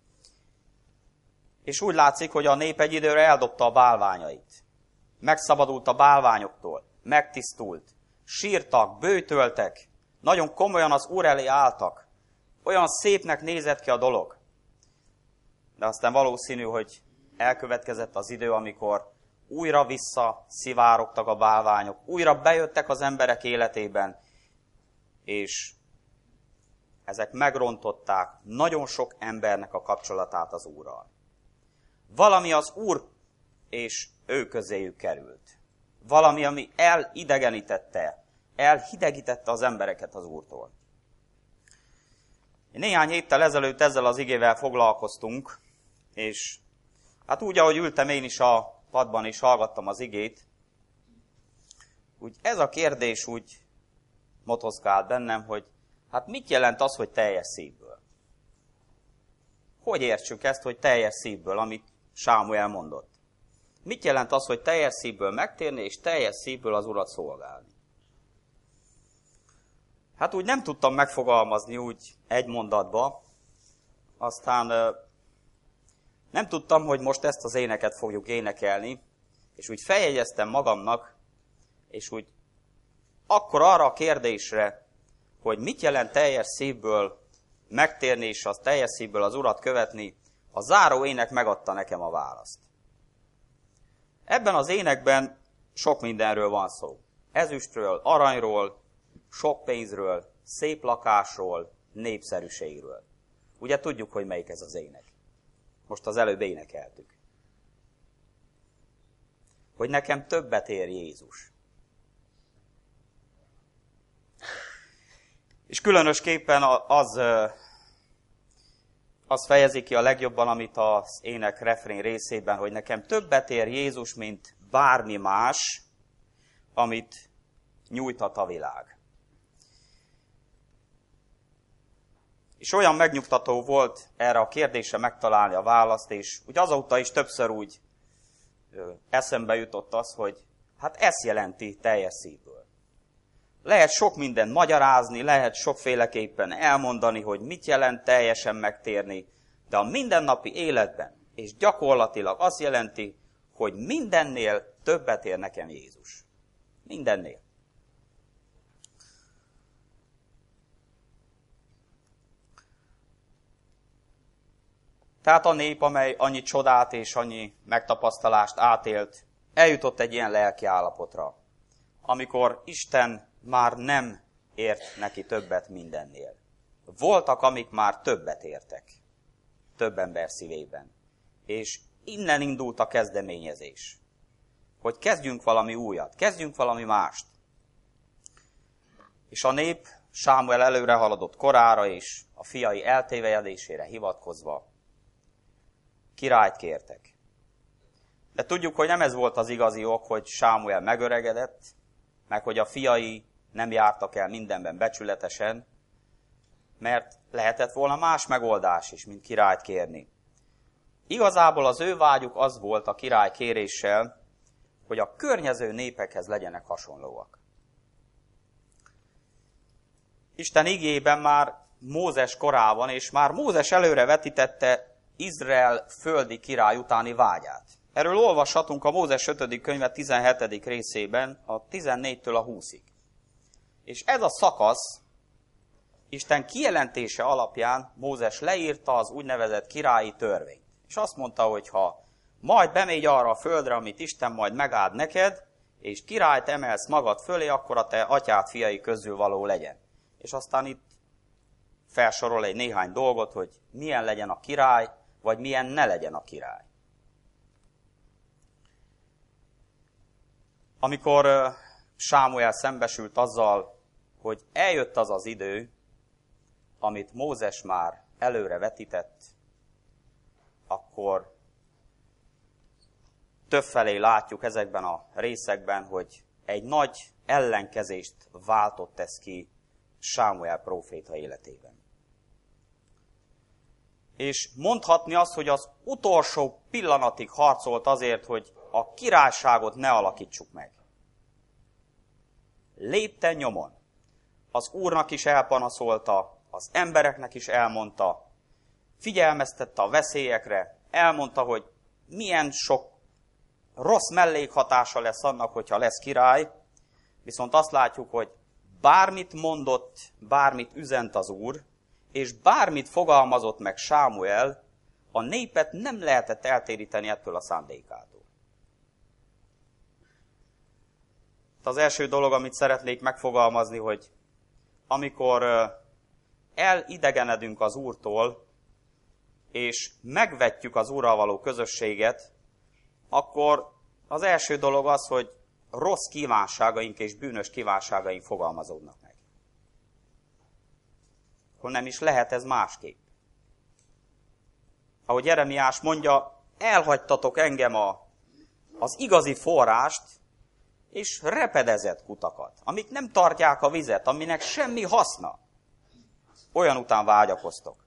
És úgy látszik, hogy a nép egy időre eldobta a bálványait. Megszabadult a bálványoktól, megtisztult, sírtak, böjtöltek, nagyon komolyan az Úr elé álltak. Olyan szépnek nézett ki a dolog. De aztán valószínű, hogy elkövetkezett az idő, amikor újra visszaszivárogtak a bálványok, újra bejöttek az emberek életében, és ezek megrontották nagyon sok embernek a kapcsolatát az Úrral. Valami az Úr és ő közéjük került. Valami, ami elhidegítette az embereket az Úrtól. Néhány héttel ezelőtt ezzel az igével foglalkoztunk, és hát úgy, ahogy ültem én is a padban és hallgattam az igét, úgy ez a kérdés úgy motoszkált bennem, hogy hát mit jelent az, hogy teljes szívből? Hogy értsük ezt, hogy teljes szívből, amit Sámuel mondott? Mit jelent az, hogy teljes szívből megtérni, és teljes szívből az Urat szolgálni? Hát úgy nem tudtam megfogalmazni úgy egy mondatba, aztán nem tudtam, hogy most ezt az éneket fogjuk énekelni, és úgy feljegyeztem magamnak, és úgy akkor arra a kérdésre, hogy mit jelent teljes szívből megtérni, és az teljes szívből az Urat követni, a záró ének megadta nekem a választ. Ebben az énekben sok mindenről van szó. Ezüstről, aranyról, sok pénzről, szép lakásról, népszerűségről. Ugye tudjuk, hogy melyik ez az ének. Most az előbb énekeltük. Hogy nekem többet ér Jézus. És különösképpen az fejezi ki a legjobban, amit az ének refrén részében, hogy nekem többet ér Jézus, mint bármi más, amit nyújthat a világ. És olyan megnyugtató volt erre a kérdésre megtalálni a választ, és úgy azóta is többször úgy eszembe jutott az, hogy hát ezt jelenti teljes szívből. Lehet sok mindent magyarázni, lehet sokféleképpen elmondani, hogy mit jelent teljesen megtérni, de a mindennapi életben és gyakorlatilag azt jelenti, hogy mindennél többet ér nekem Jézus. Mindennél. Tehát a nép, amely annyi csodát és annyi megtapasztalást átélt, eljutott egy ilyen lelki állapotra, amikor Isten már nem ért neki többet mindennél. Voltak, amik már többet értek, több ember szívében. És innen indult a kezdeményezés, hogy kezdjünk valami újat, kezdjünk valami mást. És a nép Sámuel előre haladott korára és a fiai eltévejedésére hivatkozva királyt kértek. De tudjuk, hogy nem ez volt az igazi ok, hogy Sámuel megöregedett, meg hogy a fiai nem jártak el mindenben becsületesen, mert lehetett volna más megoldás is, mint királyt kérni. Igazából az ő vágyuk az volt a király kéréssel, hogy a környező népekhez legyenek hasonlóak. Isten igében már Mózes korában, és már Mózes előre vetítette Izrael földi király utáni vágyát. Erről olvashatunk a Mózes 5. könyve 17. részében, a 14-től a 20-ig. És ez a szakasz Isten kijelentése alapján Mózes leírta az úgynevezett királyi törvényt. És azt mondta, hogy ha majd bemégy arra a földre, amit Isten majd megáld neked, és királyt emelsz magad fölé, akkor a te atyád fiai közül való legyen. És aztán itt felsorol egy néhány dolgot, hogy milyen legyen a király, vagy milyen ne legyen a király. Amikor Sámuel szembesült azzal, hogy eljött az az idő, amit Mózes már előre vetített, akkor többfelé látjuk ezekben a részekben, hogy egy nagy ellenkezést váltott ez ki Sámuel próféta életében. És mondhatni azt, hogy az utolsó pillanatig harcolt azért, hogy a királyságot ne alakítsuk meg. Lépten nyomon. Az Úrnak is elpanaszolta, az embereknek is elmondta, figyelmeztette a veszélyekre, elmondta, hogy milyen sok rossz mellékhatása lesz annak, hogyha lesz király, viszont azt látjuk, hogy bármit mondott, bármit üzent az Úr, és bármit fogalmazott meg Sámuel, a népet nem lehetett eltéríteni ettől a szándékától. Az első dolog, amit szeretnék megfogalmazni, hogy amikor elidegenedünk az Úrtól, és megvetjük az Úrral való közösséget, akkor az első dolog az, hogy rossz kívánságaink és bűnös kívánságaink fogalmazódnak meg. Akkor nem is lehet ez másképp. Ahogy Jeremiás mondja, elhagytatok engem az igazi forrást, és repedezett kutakat, amik nem tartják a vizet, aminek semmi haszna. Olyan után vágyakoztok.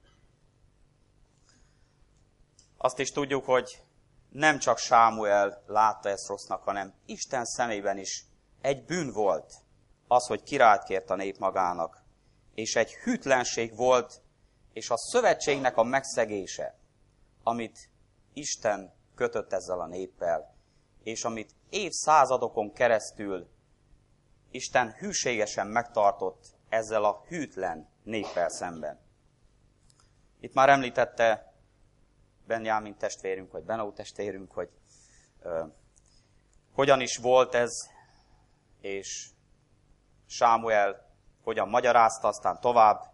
Azt is tudjuk, hogy nem csak Sámuel látta ezt rossznak, hanem Isten szemében is egy bűn volt az, hogy királyt kért a nép magának, és egy hűtlenség volt, és a szövetségnek a megszegése, amit Isten kötött ezzel a néppel, és amit évszázadokon keresztül Isten hűségesen megtartott ezzel a hűtlen néppel szemben. Itt már említette Benjámin testvérünk, vagy Benau testvérünk, hogy hogyan is volt ez, és Sámuel hogyan magyarázta, aztán tovább.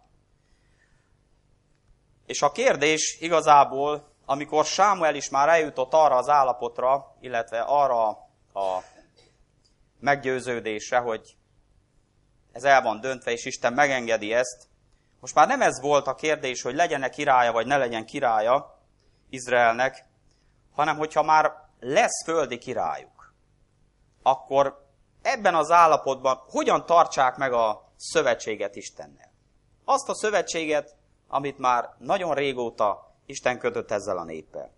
És a kérdés igazából, amikor Sámuel is már eljutott arra az állapotra, illetve arra a meggyőződésre, hogy ez el van döntve, és Isten megengedi ezt, most már nem ez volt a kérdés, hogy legyen-e királya, vagy ne legyen királya Izraelnek, hanem hogyha már lesz földi királyuk, akkor ebben az állapotban hogyan tartsák meg a szövetséget Istennel. Azt a szövetséget, amit már nagyon régóta Isten kötött ezzel a néppel.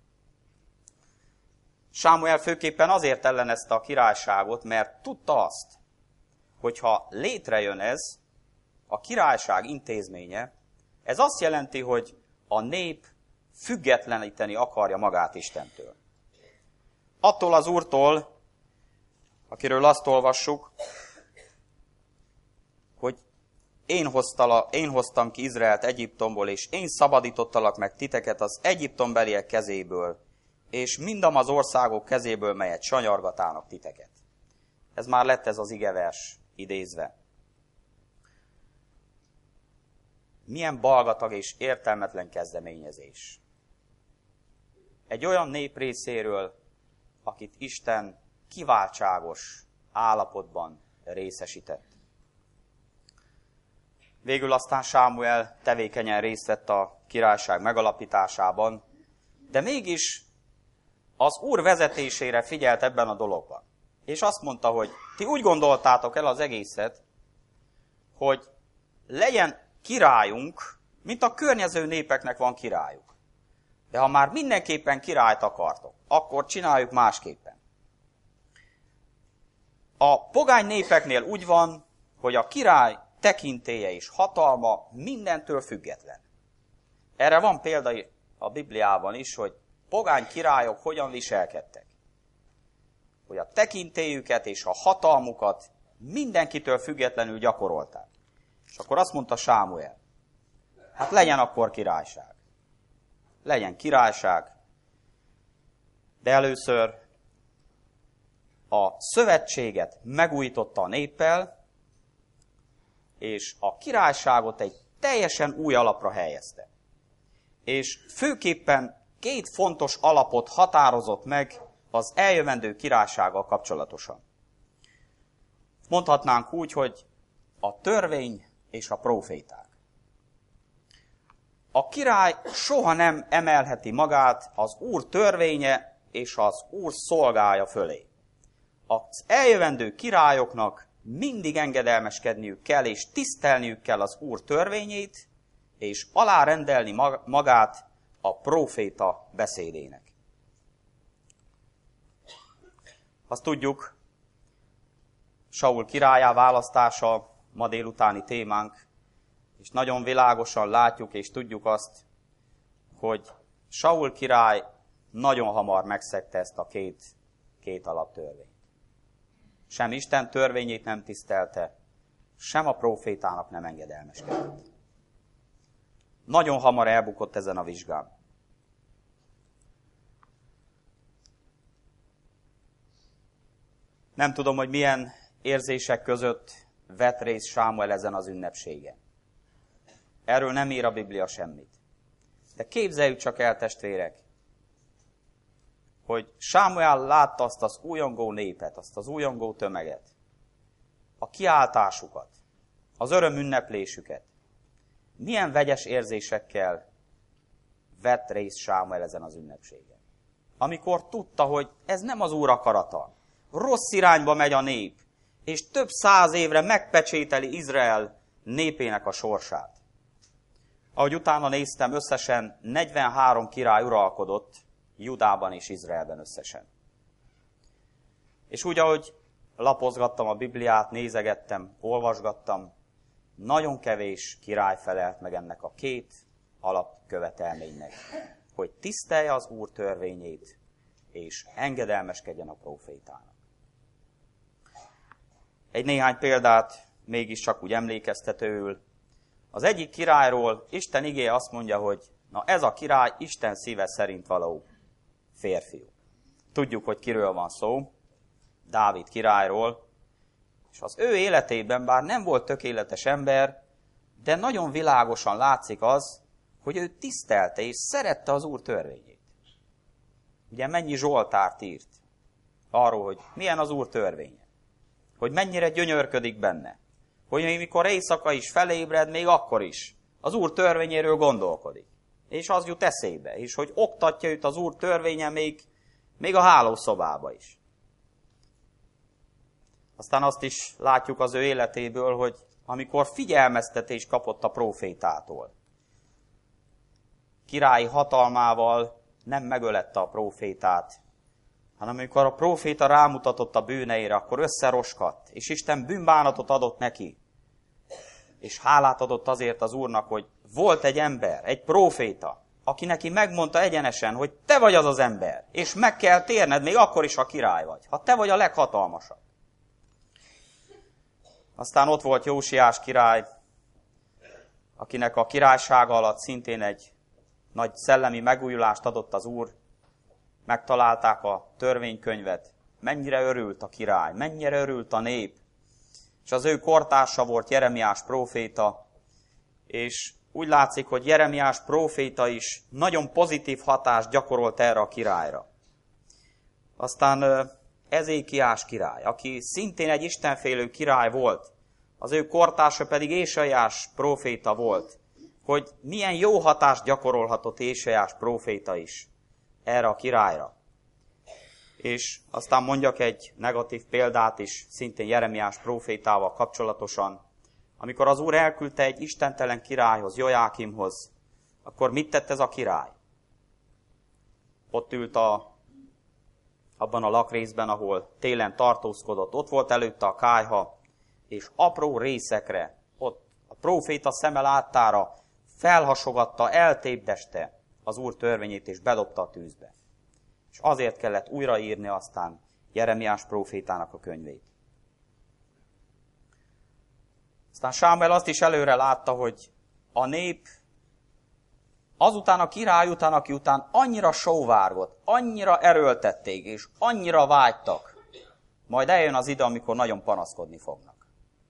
Sámuel főképpen azért ellenezte a királyságot, mert tudta azt, hogyha létrejön ez, a királyság intézménye, ez azt jelenti, hogy a nép függetleníteni akarja magát Istentől. Attól az Úrtól, akiről azt olvassuk, hogy én hoztam ki Izraelt Egyiptomból, és én szabadítottalak meg titeket az egyiptombeliek kezéből, és mindam az országok kezéből, melyet sanyargatának titeket. Ez már lett ez az igevers idézve. Milyen balgatag és értelmetlen kezdeményezés. Egy olyan nép részéről, akit Isten kiváltságos állapotban részesített. Végül aztán Sámuel tevékenyen részt vett a királyság megalapításában, de mégis az Úr vezetésére figyelt ebben a dologban. És azt mondta, hogy ti úgy gondoltátok el az egészet, hogy legyen királyunk, mint a környező népeknek van királyuk. De ha már mindenképpen királyt akartok, akkor csináljuk másképpen. A pogány népeknél úgy van, hogy a király tekintélye és hatalma mindentől független. Erre van példa a Bibliában is, hogy pogány királyok hogyan viselkedtek. Hogy a tekintélyüket és a hatalmukat mindenkitől függetlenül gyakorolták. És akkor azt mondta Sámuel, hát legyen akkor királyság. Legyen királyság, de először a szövetséget megújította a néppel, és a királyságot egy teljesen új alapra helyezte. És főképpen két fontos alapot határozott meg az eljövendő királysággal kapcsolatosan. Mondhatnánk úgy, hogy a törvény és a próféták. A király soha nem emelheti magát az Úr törvénye és az Úr szolgája fölé. az eljövendő királyoknak mindig engedelmeskedniük kell, és tisztelniük kell az Úr törvényét, és alárendelni magát a próféta beszédének. Azt tudjuk, Saul királyá választása ma délutáni témánk, és nagyon világosan látjuk és tudjuk azt, hogy Saul király nagyon hamar megszegte ezt a két alaptörvényt. Sem Isten törvényét nem tisztelte, sem a prófétának nem engedelmeskedett. Nagyon hamar elbukott ezen a vizsgán. Nem tudom, hogy milyen érzések között vett részt Sámuel ezen az ünnepségen. Erről nem ír a Biblia semmit. De képzeljük csak el, testvérek, hogy Sámuel látta azt az újongó népet, azt az újongó tömeget, a kiáltásukat, az örömünneplésüket. Milyen vegyes érzésekkel vett részt Sámuel ezen az ünnepségen. Amikor tudta, hogy ez nem az Úr akarata, rossz irányba megy a nép, és több 100 évre megpecsételi Izrael népének a sorsát. Ahogy utána néztem, összesen 43 király uralkodott Judában és Izraelben összesen. És úgy, ahogy lapozgattam a Bibliát, nézegettem, olvasgattam, nagyon kevés király felelt meg ennek a két alapkövetelménynek, hogy tisztelje az Úr törvényét, és engedelmeskedjen a prófétának. Egy néhány példát mégiscsak úgy emlékeztetőül. Az egyik királyról Isten igéje azt mondja, hogy na ez a király Isten szíve szerint való férfiú. Tudjuk, hogy kiről van szó, Dávid királyról, és az ő életében, bár nem volt tökéletes ember, de nagyon világosan látszik az, hogy ő tisztelte és szerette az Úr törvényét. Ugye mennyi Zsoltárt írt arról, hogy milyen az Úr törvénye, hogy mennyire gyönyörködik benne, hogy mikor éjszaka is felébred, még akkor is az Úr törvényéről gondolkodik. És az jut eszébe, és hogy oktatja őt az Úr törvénye még a hálószobába is. Aztán azt is látjuk az ő életéből, hogy amikor figyelmeztetés kapott a prófétától, királyi hatalmával nem megölette a prófétát, hanem amikor a próféta rámutatott a bűneire, akkor összeroskadt, és Isten bűnbánatot adott neki. És hálát adott azért az Úrnak, hogy volt egy ember, egy próféta, aki neki megmondta egyenesen, hogy te vagy az az ember, és meg kell térned, még akkor is, ha király vagy, ha te vagy a leghatalmasabb. Aztán ott volt Jósiás király, akinek a királysága alatt szintén egy nagy szellemi megújulást adott az Úr. Megtalálták a törvénykönyvet. Mennyire örült a király, mennyire örült a nép. És az ő kortársa volt Jeremiás próféta, és úgy látszik, hogy Jeremiás próféta is nagyon pozitív hatást gyakorolt erre a királyra. Aztán Ezékiás király, aki szintén egy istenfélő király volt, az ő kortársa pedig Ézsaiás próféta volt, hogy milyen jó hatást gyakorolhatott Ézsaiás próféta is erre a királyra. És aztán mondjak egy negatív példát is, szintén Jeremiás prófétával kapcsolatosan. Amikor az Úr elküldte egy istentelen királyhoz, Jojákimhoz, akkor mit tett ez a király? Ott ült abban a lakrészben, ahol télen tartózkodott, ott volt előtte a kályha, és apró részekre, ott a próféta szeme láttára felhasogatta, eltépdeste az Úr törvényét, és bedobta a tűzbe. És azért kellett újraírni aztán Jeremiás prófétának a könyvét. Aztán Sámuel azt is előre látta, hogy a nép azután a király után, aki után annyira sóvárgott, annyira erőltették, és annyira vágytak, majd eljön az idő, amikor nagyon panaszkodni fognak.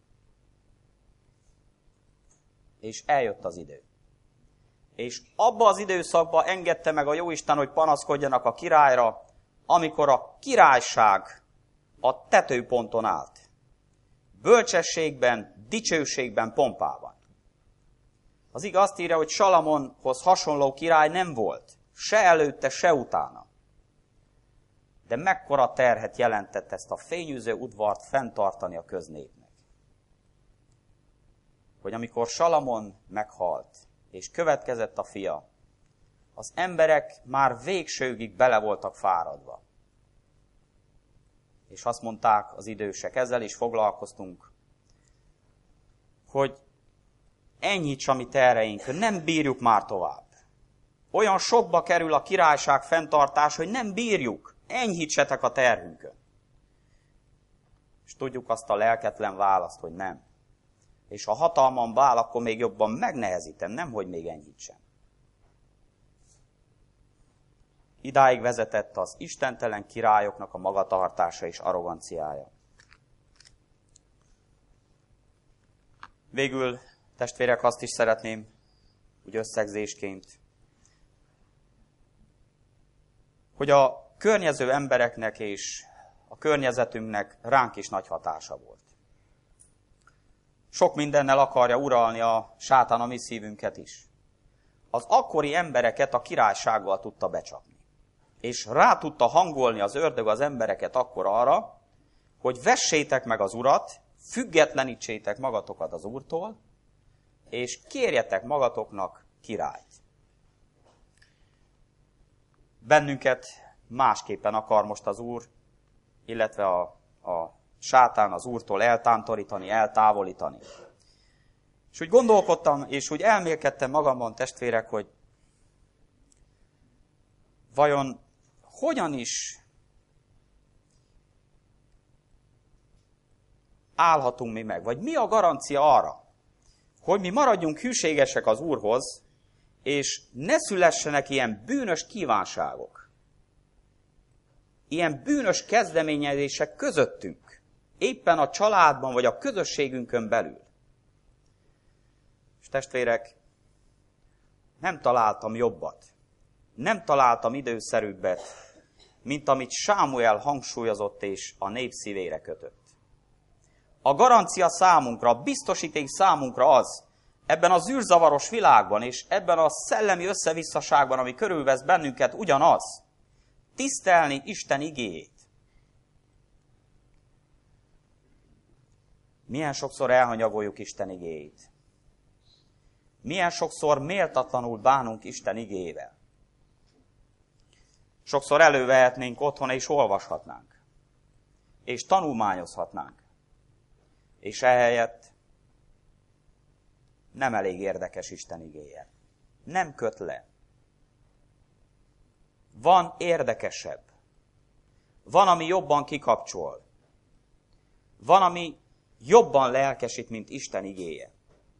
És eljött az idő. És abba az időszakban engedte meg a Jóisten, hogy panaszkodjanak a királyra, amikor a királyság a tetőponton állt. Bölcsességben, dicsőségben, pompában. Az ige azt írja, hogy Salamonhoz hasonló király nem volt, se előtte, se utána. de mekkora terhet jelentett ezt a fényűző udvart fenntartani a köznépnek. Hogy amikor Salamon meghalt, és következett a fia, az emberek már végsőkig bele voltak fáradva. És azt mondták az idősek, ezzel is foglalkoztunk, hogy enyhíts a mi terheink, nem bírjuk már tovább. Olyan sokba kerül a királyság fenntartás, hogy nem bírjuk, enyhítsetek a terhünkön. És tudjuk azt a lelketlen választ, hogy nem. És ha hatalmam vál, akkor még jobban megnehezítem, nemhogy még enyhítsem. Idáig vezetett az istentelen királyoknak a magatartása és arroganciája. Végül, testvérek, azt is szeretném, úgy összegzésként, hogy a környező embereknek és a környezetünknek ránk is nagy hatása volt. Sok mindennel akarja uralni a sátán a mi szívünket is. Az akkori embereket a királysággal tudta becsapni. És rá tudta hangolni az ördög az embereket akkor arra, hogy vessétek meg az Urat, függetlenítsétek magatokat az Úrtól, és kérjetek magatoknak királyt. Bennünket másképpen akar most az Úr, illetve a sátán az Úrtól eltántorítani, eltávolítani. És úgy gondolkodtam, és úgy elmélkedtem magamban, testvérek, hogy vajon hogyan is állhatunk mi meg? Vagy mi a garancia arra, hogy mi maradjunk hűségesek az Úrhoz, és ne szülessenek ilyen bűnös kívánságok, ilyen bűnös kezdeményezések közöttünk, éppen a családban vagy a közösségünkön belül. És testvérek, nem találtam jobbat, nem találtam időszerűbbet, mint amit Sámuel hangsúlyozott és a nép szívére kötött. A garancia számunkra, a biztosíték számunkra az, ebben az űrzavaros világban és ebben a szellemi összevisszaságban, ami körülvesz bennünket, ugyanaz, tisztelni Isten igéjét. Milyen sokszor elhanyagoljuk Isten igéjét. Milyen sokszor méltatlanul bánunk Isten igéjével. Sokszor elővehetnénk otthon, és olvashatnánk. És tanulmányozhatnánk. És ehelyett nem elég érdekes Isten igéje. Nem köt le. Van érdekesebb. Van, ami jobban kikapcsol. Van, ami jobban lelkesít, mint Isten igéje.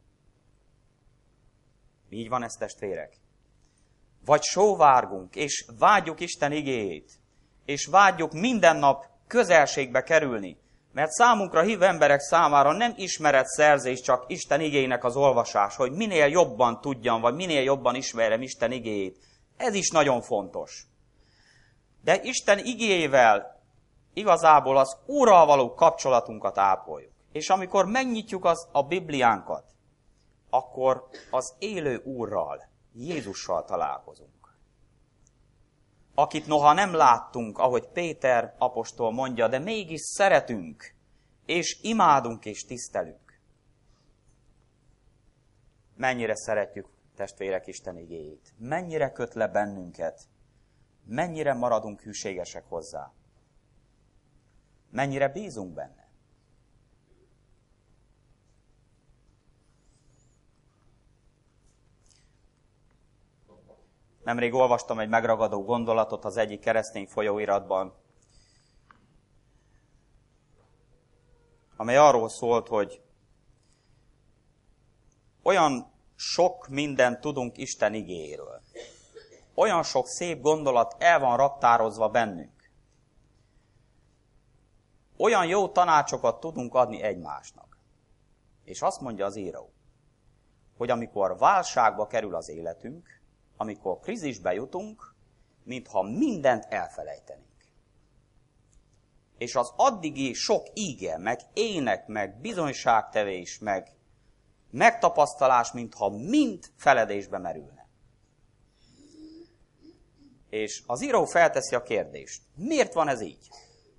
Így van ez, testvérek? Vagy sóvárgunk, és vágyjuk Isten igéjét, és vágyjuk minden nap közelségbe kerülni, mert számunkra hívő emberek számára nem ismeretszerzés csak Isten igéjének az olvasás, hogy minél jobban tudjam, vagy minél jobban ismerem Isten igéjét. Ez is nagyon fontos. De Isten igéjével igazából az Úrral való kapcsolatunkat ápoljuk. És amikor megnyitjuk a Bibliánkat, akkor az élő Úrral, Jézussal találkozunk. Akit noha nem láttunk, ahogy Péter apostol mondja, de mégis szeretünk, és imádunk, és tisztelünk. Mennyire szeretjük, testvérek, Isten igéjét. Mennyire köt le bennünket. Mennyire maradunk hűségesek hozzá. Mennyire bízunk benne. Nemrég olvastam egy megragadó gondolatot az egyik keresztény folyóiratban, amely arról szólt, hogy olyan sok mindent tudunk Isten igéjéről. Olyan sok szép gondolat el van raktározva bennünk. Olyan jó tanácsokat tudunk adni egymásnak. És azt mondja az író, hogy amikor válságba kerül az életünk, amikor krízisbe jutunk, mintha mindent elfelejtenénk. És az addigi sok íge, meg ének, meg bizonyságtevés, meg megtapasztalás, mintha mind feledésbe merülne. És az író felteszi a kérdést, miért van ez így?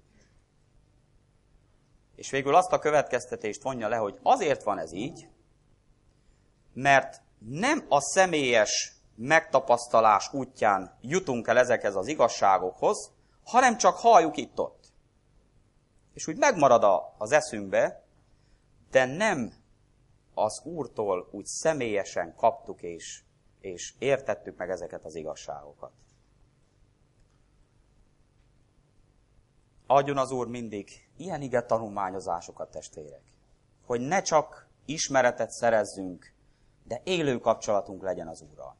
És végül azt a következtetést vonja le, hogy azért van ez így, mert nem a személyes megtapasztalás útján jutunk el ezekhez az igazságokhoz, hanem csak halljuk itt-ott. És úgy megmarad az eszünkbe, de nem az Úrtól úgy személyesen kaptuk és értettük meg ezeket az igazságokat. Adjon az Úr mindig ilyen ige tanulmányozásokat, testvérek, hogy ne csak ismeretet szerezzünk, de élő kapcsolatunk legyen az Úrral.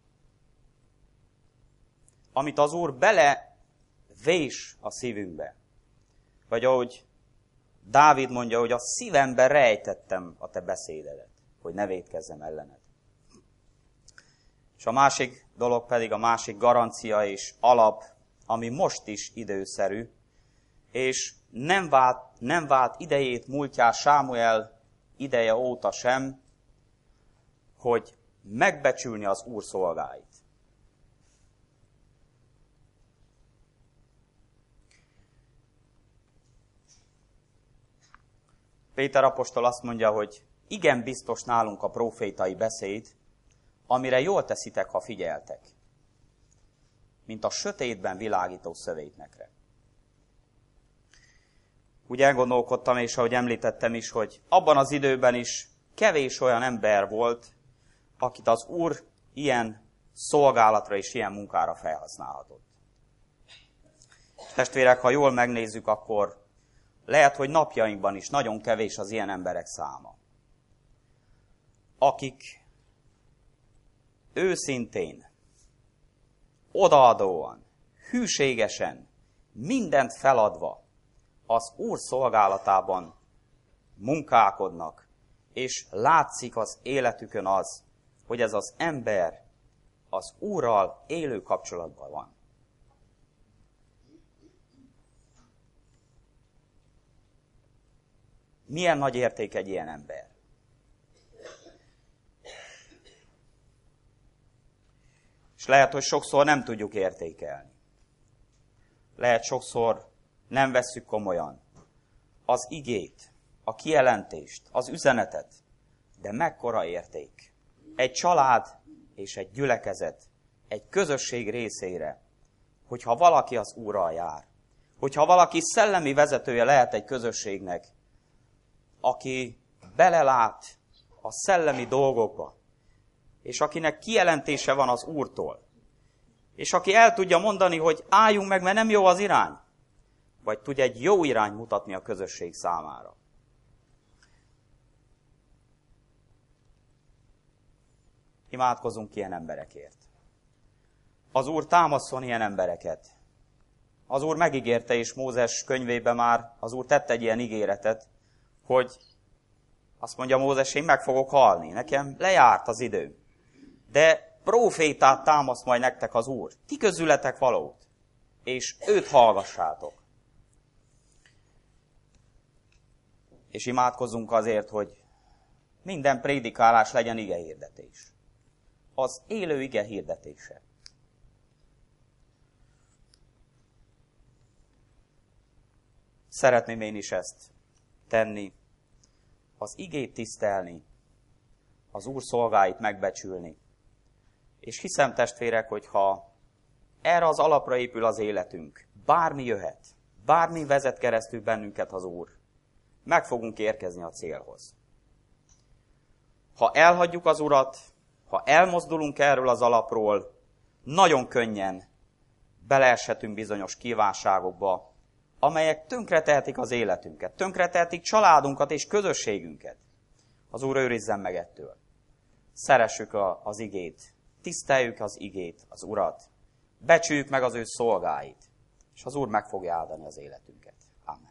Amit az Úr belevés a szívünkbe, vagy ahogy Dávid mondja, hogy a szívembe rejtettem a te beszédedet, hogy ne vétkezzem ellened. És a másik dolog pedig, a másik garancia és alap, ami most is időszerű, és nem vált idejét, múltját Sámuel ideje óta sem, hogy megbecsülni az Úr szolgáit. Péter apostol azt mondja, hogy igen biztos nálunk a prófétai beszéd, amire jól teszitek, ha figyeltek, mint a sötétben világító szövétnekre. Úgy elgondolkodtam, és ahogy említettem is, hogy abban az időben is kevés olyan ember volt, akit az Úr ilyen szolgálatra és ilyen munkára felhasználhatott. Testvérek, ha jól megnézzük, akkor lehet, hogy napjainkban is nagyon kevés az ilyen emberek száma, akik őszintén, odaadóan, hűségesen, mindent feladva az Úr szolgálatában munkálkodnak, és látszik az életükön az, hogy ez az ember az Úrral élő kapcsolatban van. Milyen nagy érték egy ilyen ember? És lehet, hogy sokszor nem tudjuk értékelni. Lehet sokszor nem vesszük komolyan az igét, a kijelentést, az üzenetet, de mekkora érték. Egy család és egy gyülekezet, egy közösség részére, hogyha valaki az Úrral jár, hogyha valaki szellemi vezetője lehet egy közösségnek, aki belelát a szellemi dolgokba, és akinek kijelentése van az Úrtól, és aki el tudja mondani, hogy álljunk meg, mert nem jó az irány, vagy tud egy jó irány mutatni a közösség számára. Imádkozunk ilyen emberekért. Az Úr támaszol ilyen embereket. Az Úr megígérte, és Mózes könyvében már az Úr tett egy ilyen ígéretet, hogy azt mondja Mózes, én meg fogok halni, nekem lejárt az időm. De prófétát támaszt majd nektek az Úr, ti közületek valót, és őt hallgassátok. És imádkozzunk azért, hogy minden prédikálás legyen igehirdetés. Az élő ige hirdetése. Szeretném én is ezt tenni, az igét tisztelni, az Úr szolgáit megbecsülni. És hiszem, testvérek, hogyha erre az alapra épül az életünk, bármi jöhet, bármi vezet keresztül bennünket az Úr, meg fogunk érkezni a célhoz. Ha elhagyjuk az Urat, ha elmozdulunk erről az alapról, nagyon könnyen beleeshetünk bizonyos kívánságokba, amelyek tönkretehetik az életünket, tönkretehetik családunkat és közösségünket. Az Úr őrizzen meg ettől. Szeressük az igét, tiszteljük az igét, az Urat, becsüljük meg az ő szolgáit, és az Úr meg fogja áldani az életünket. Amen.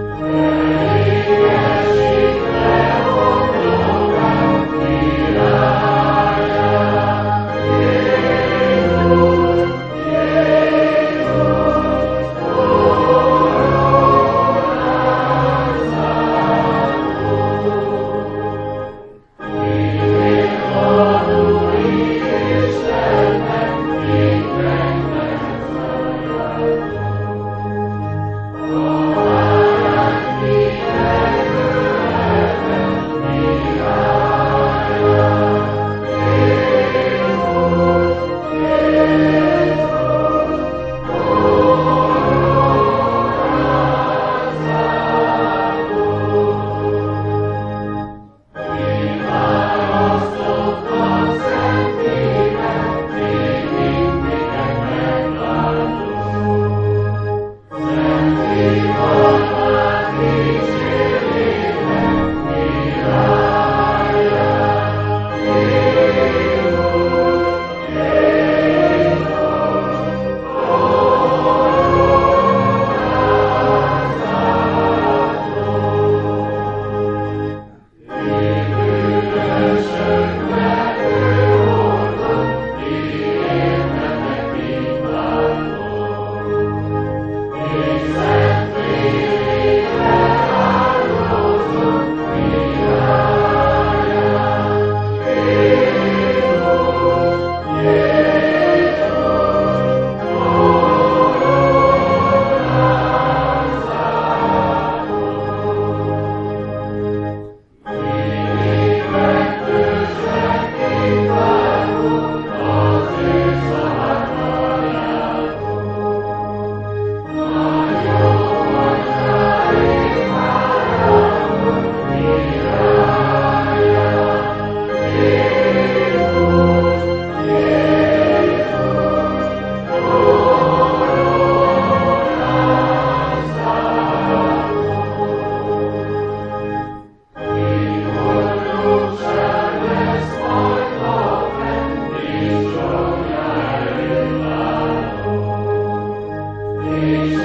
Yeah.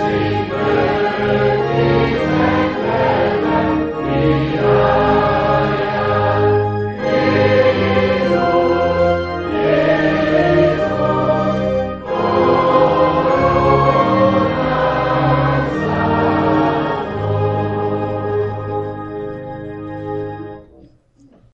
szívben,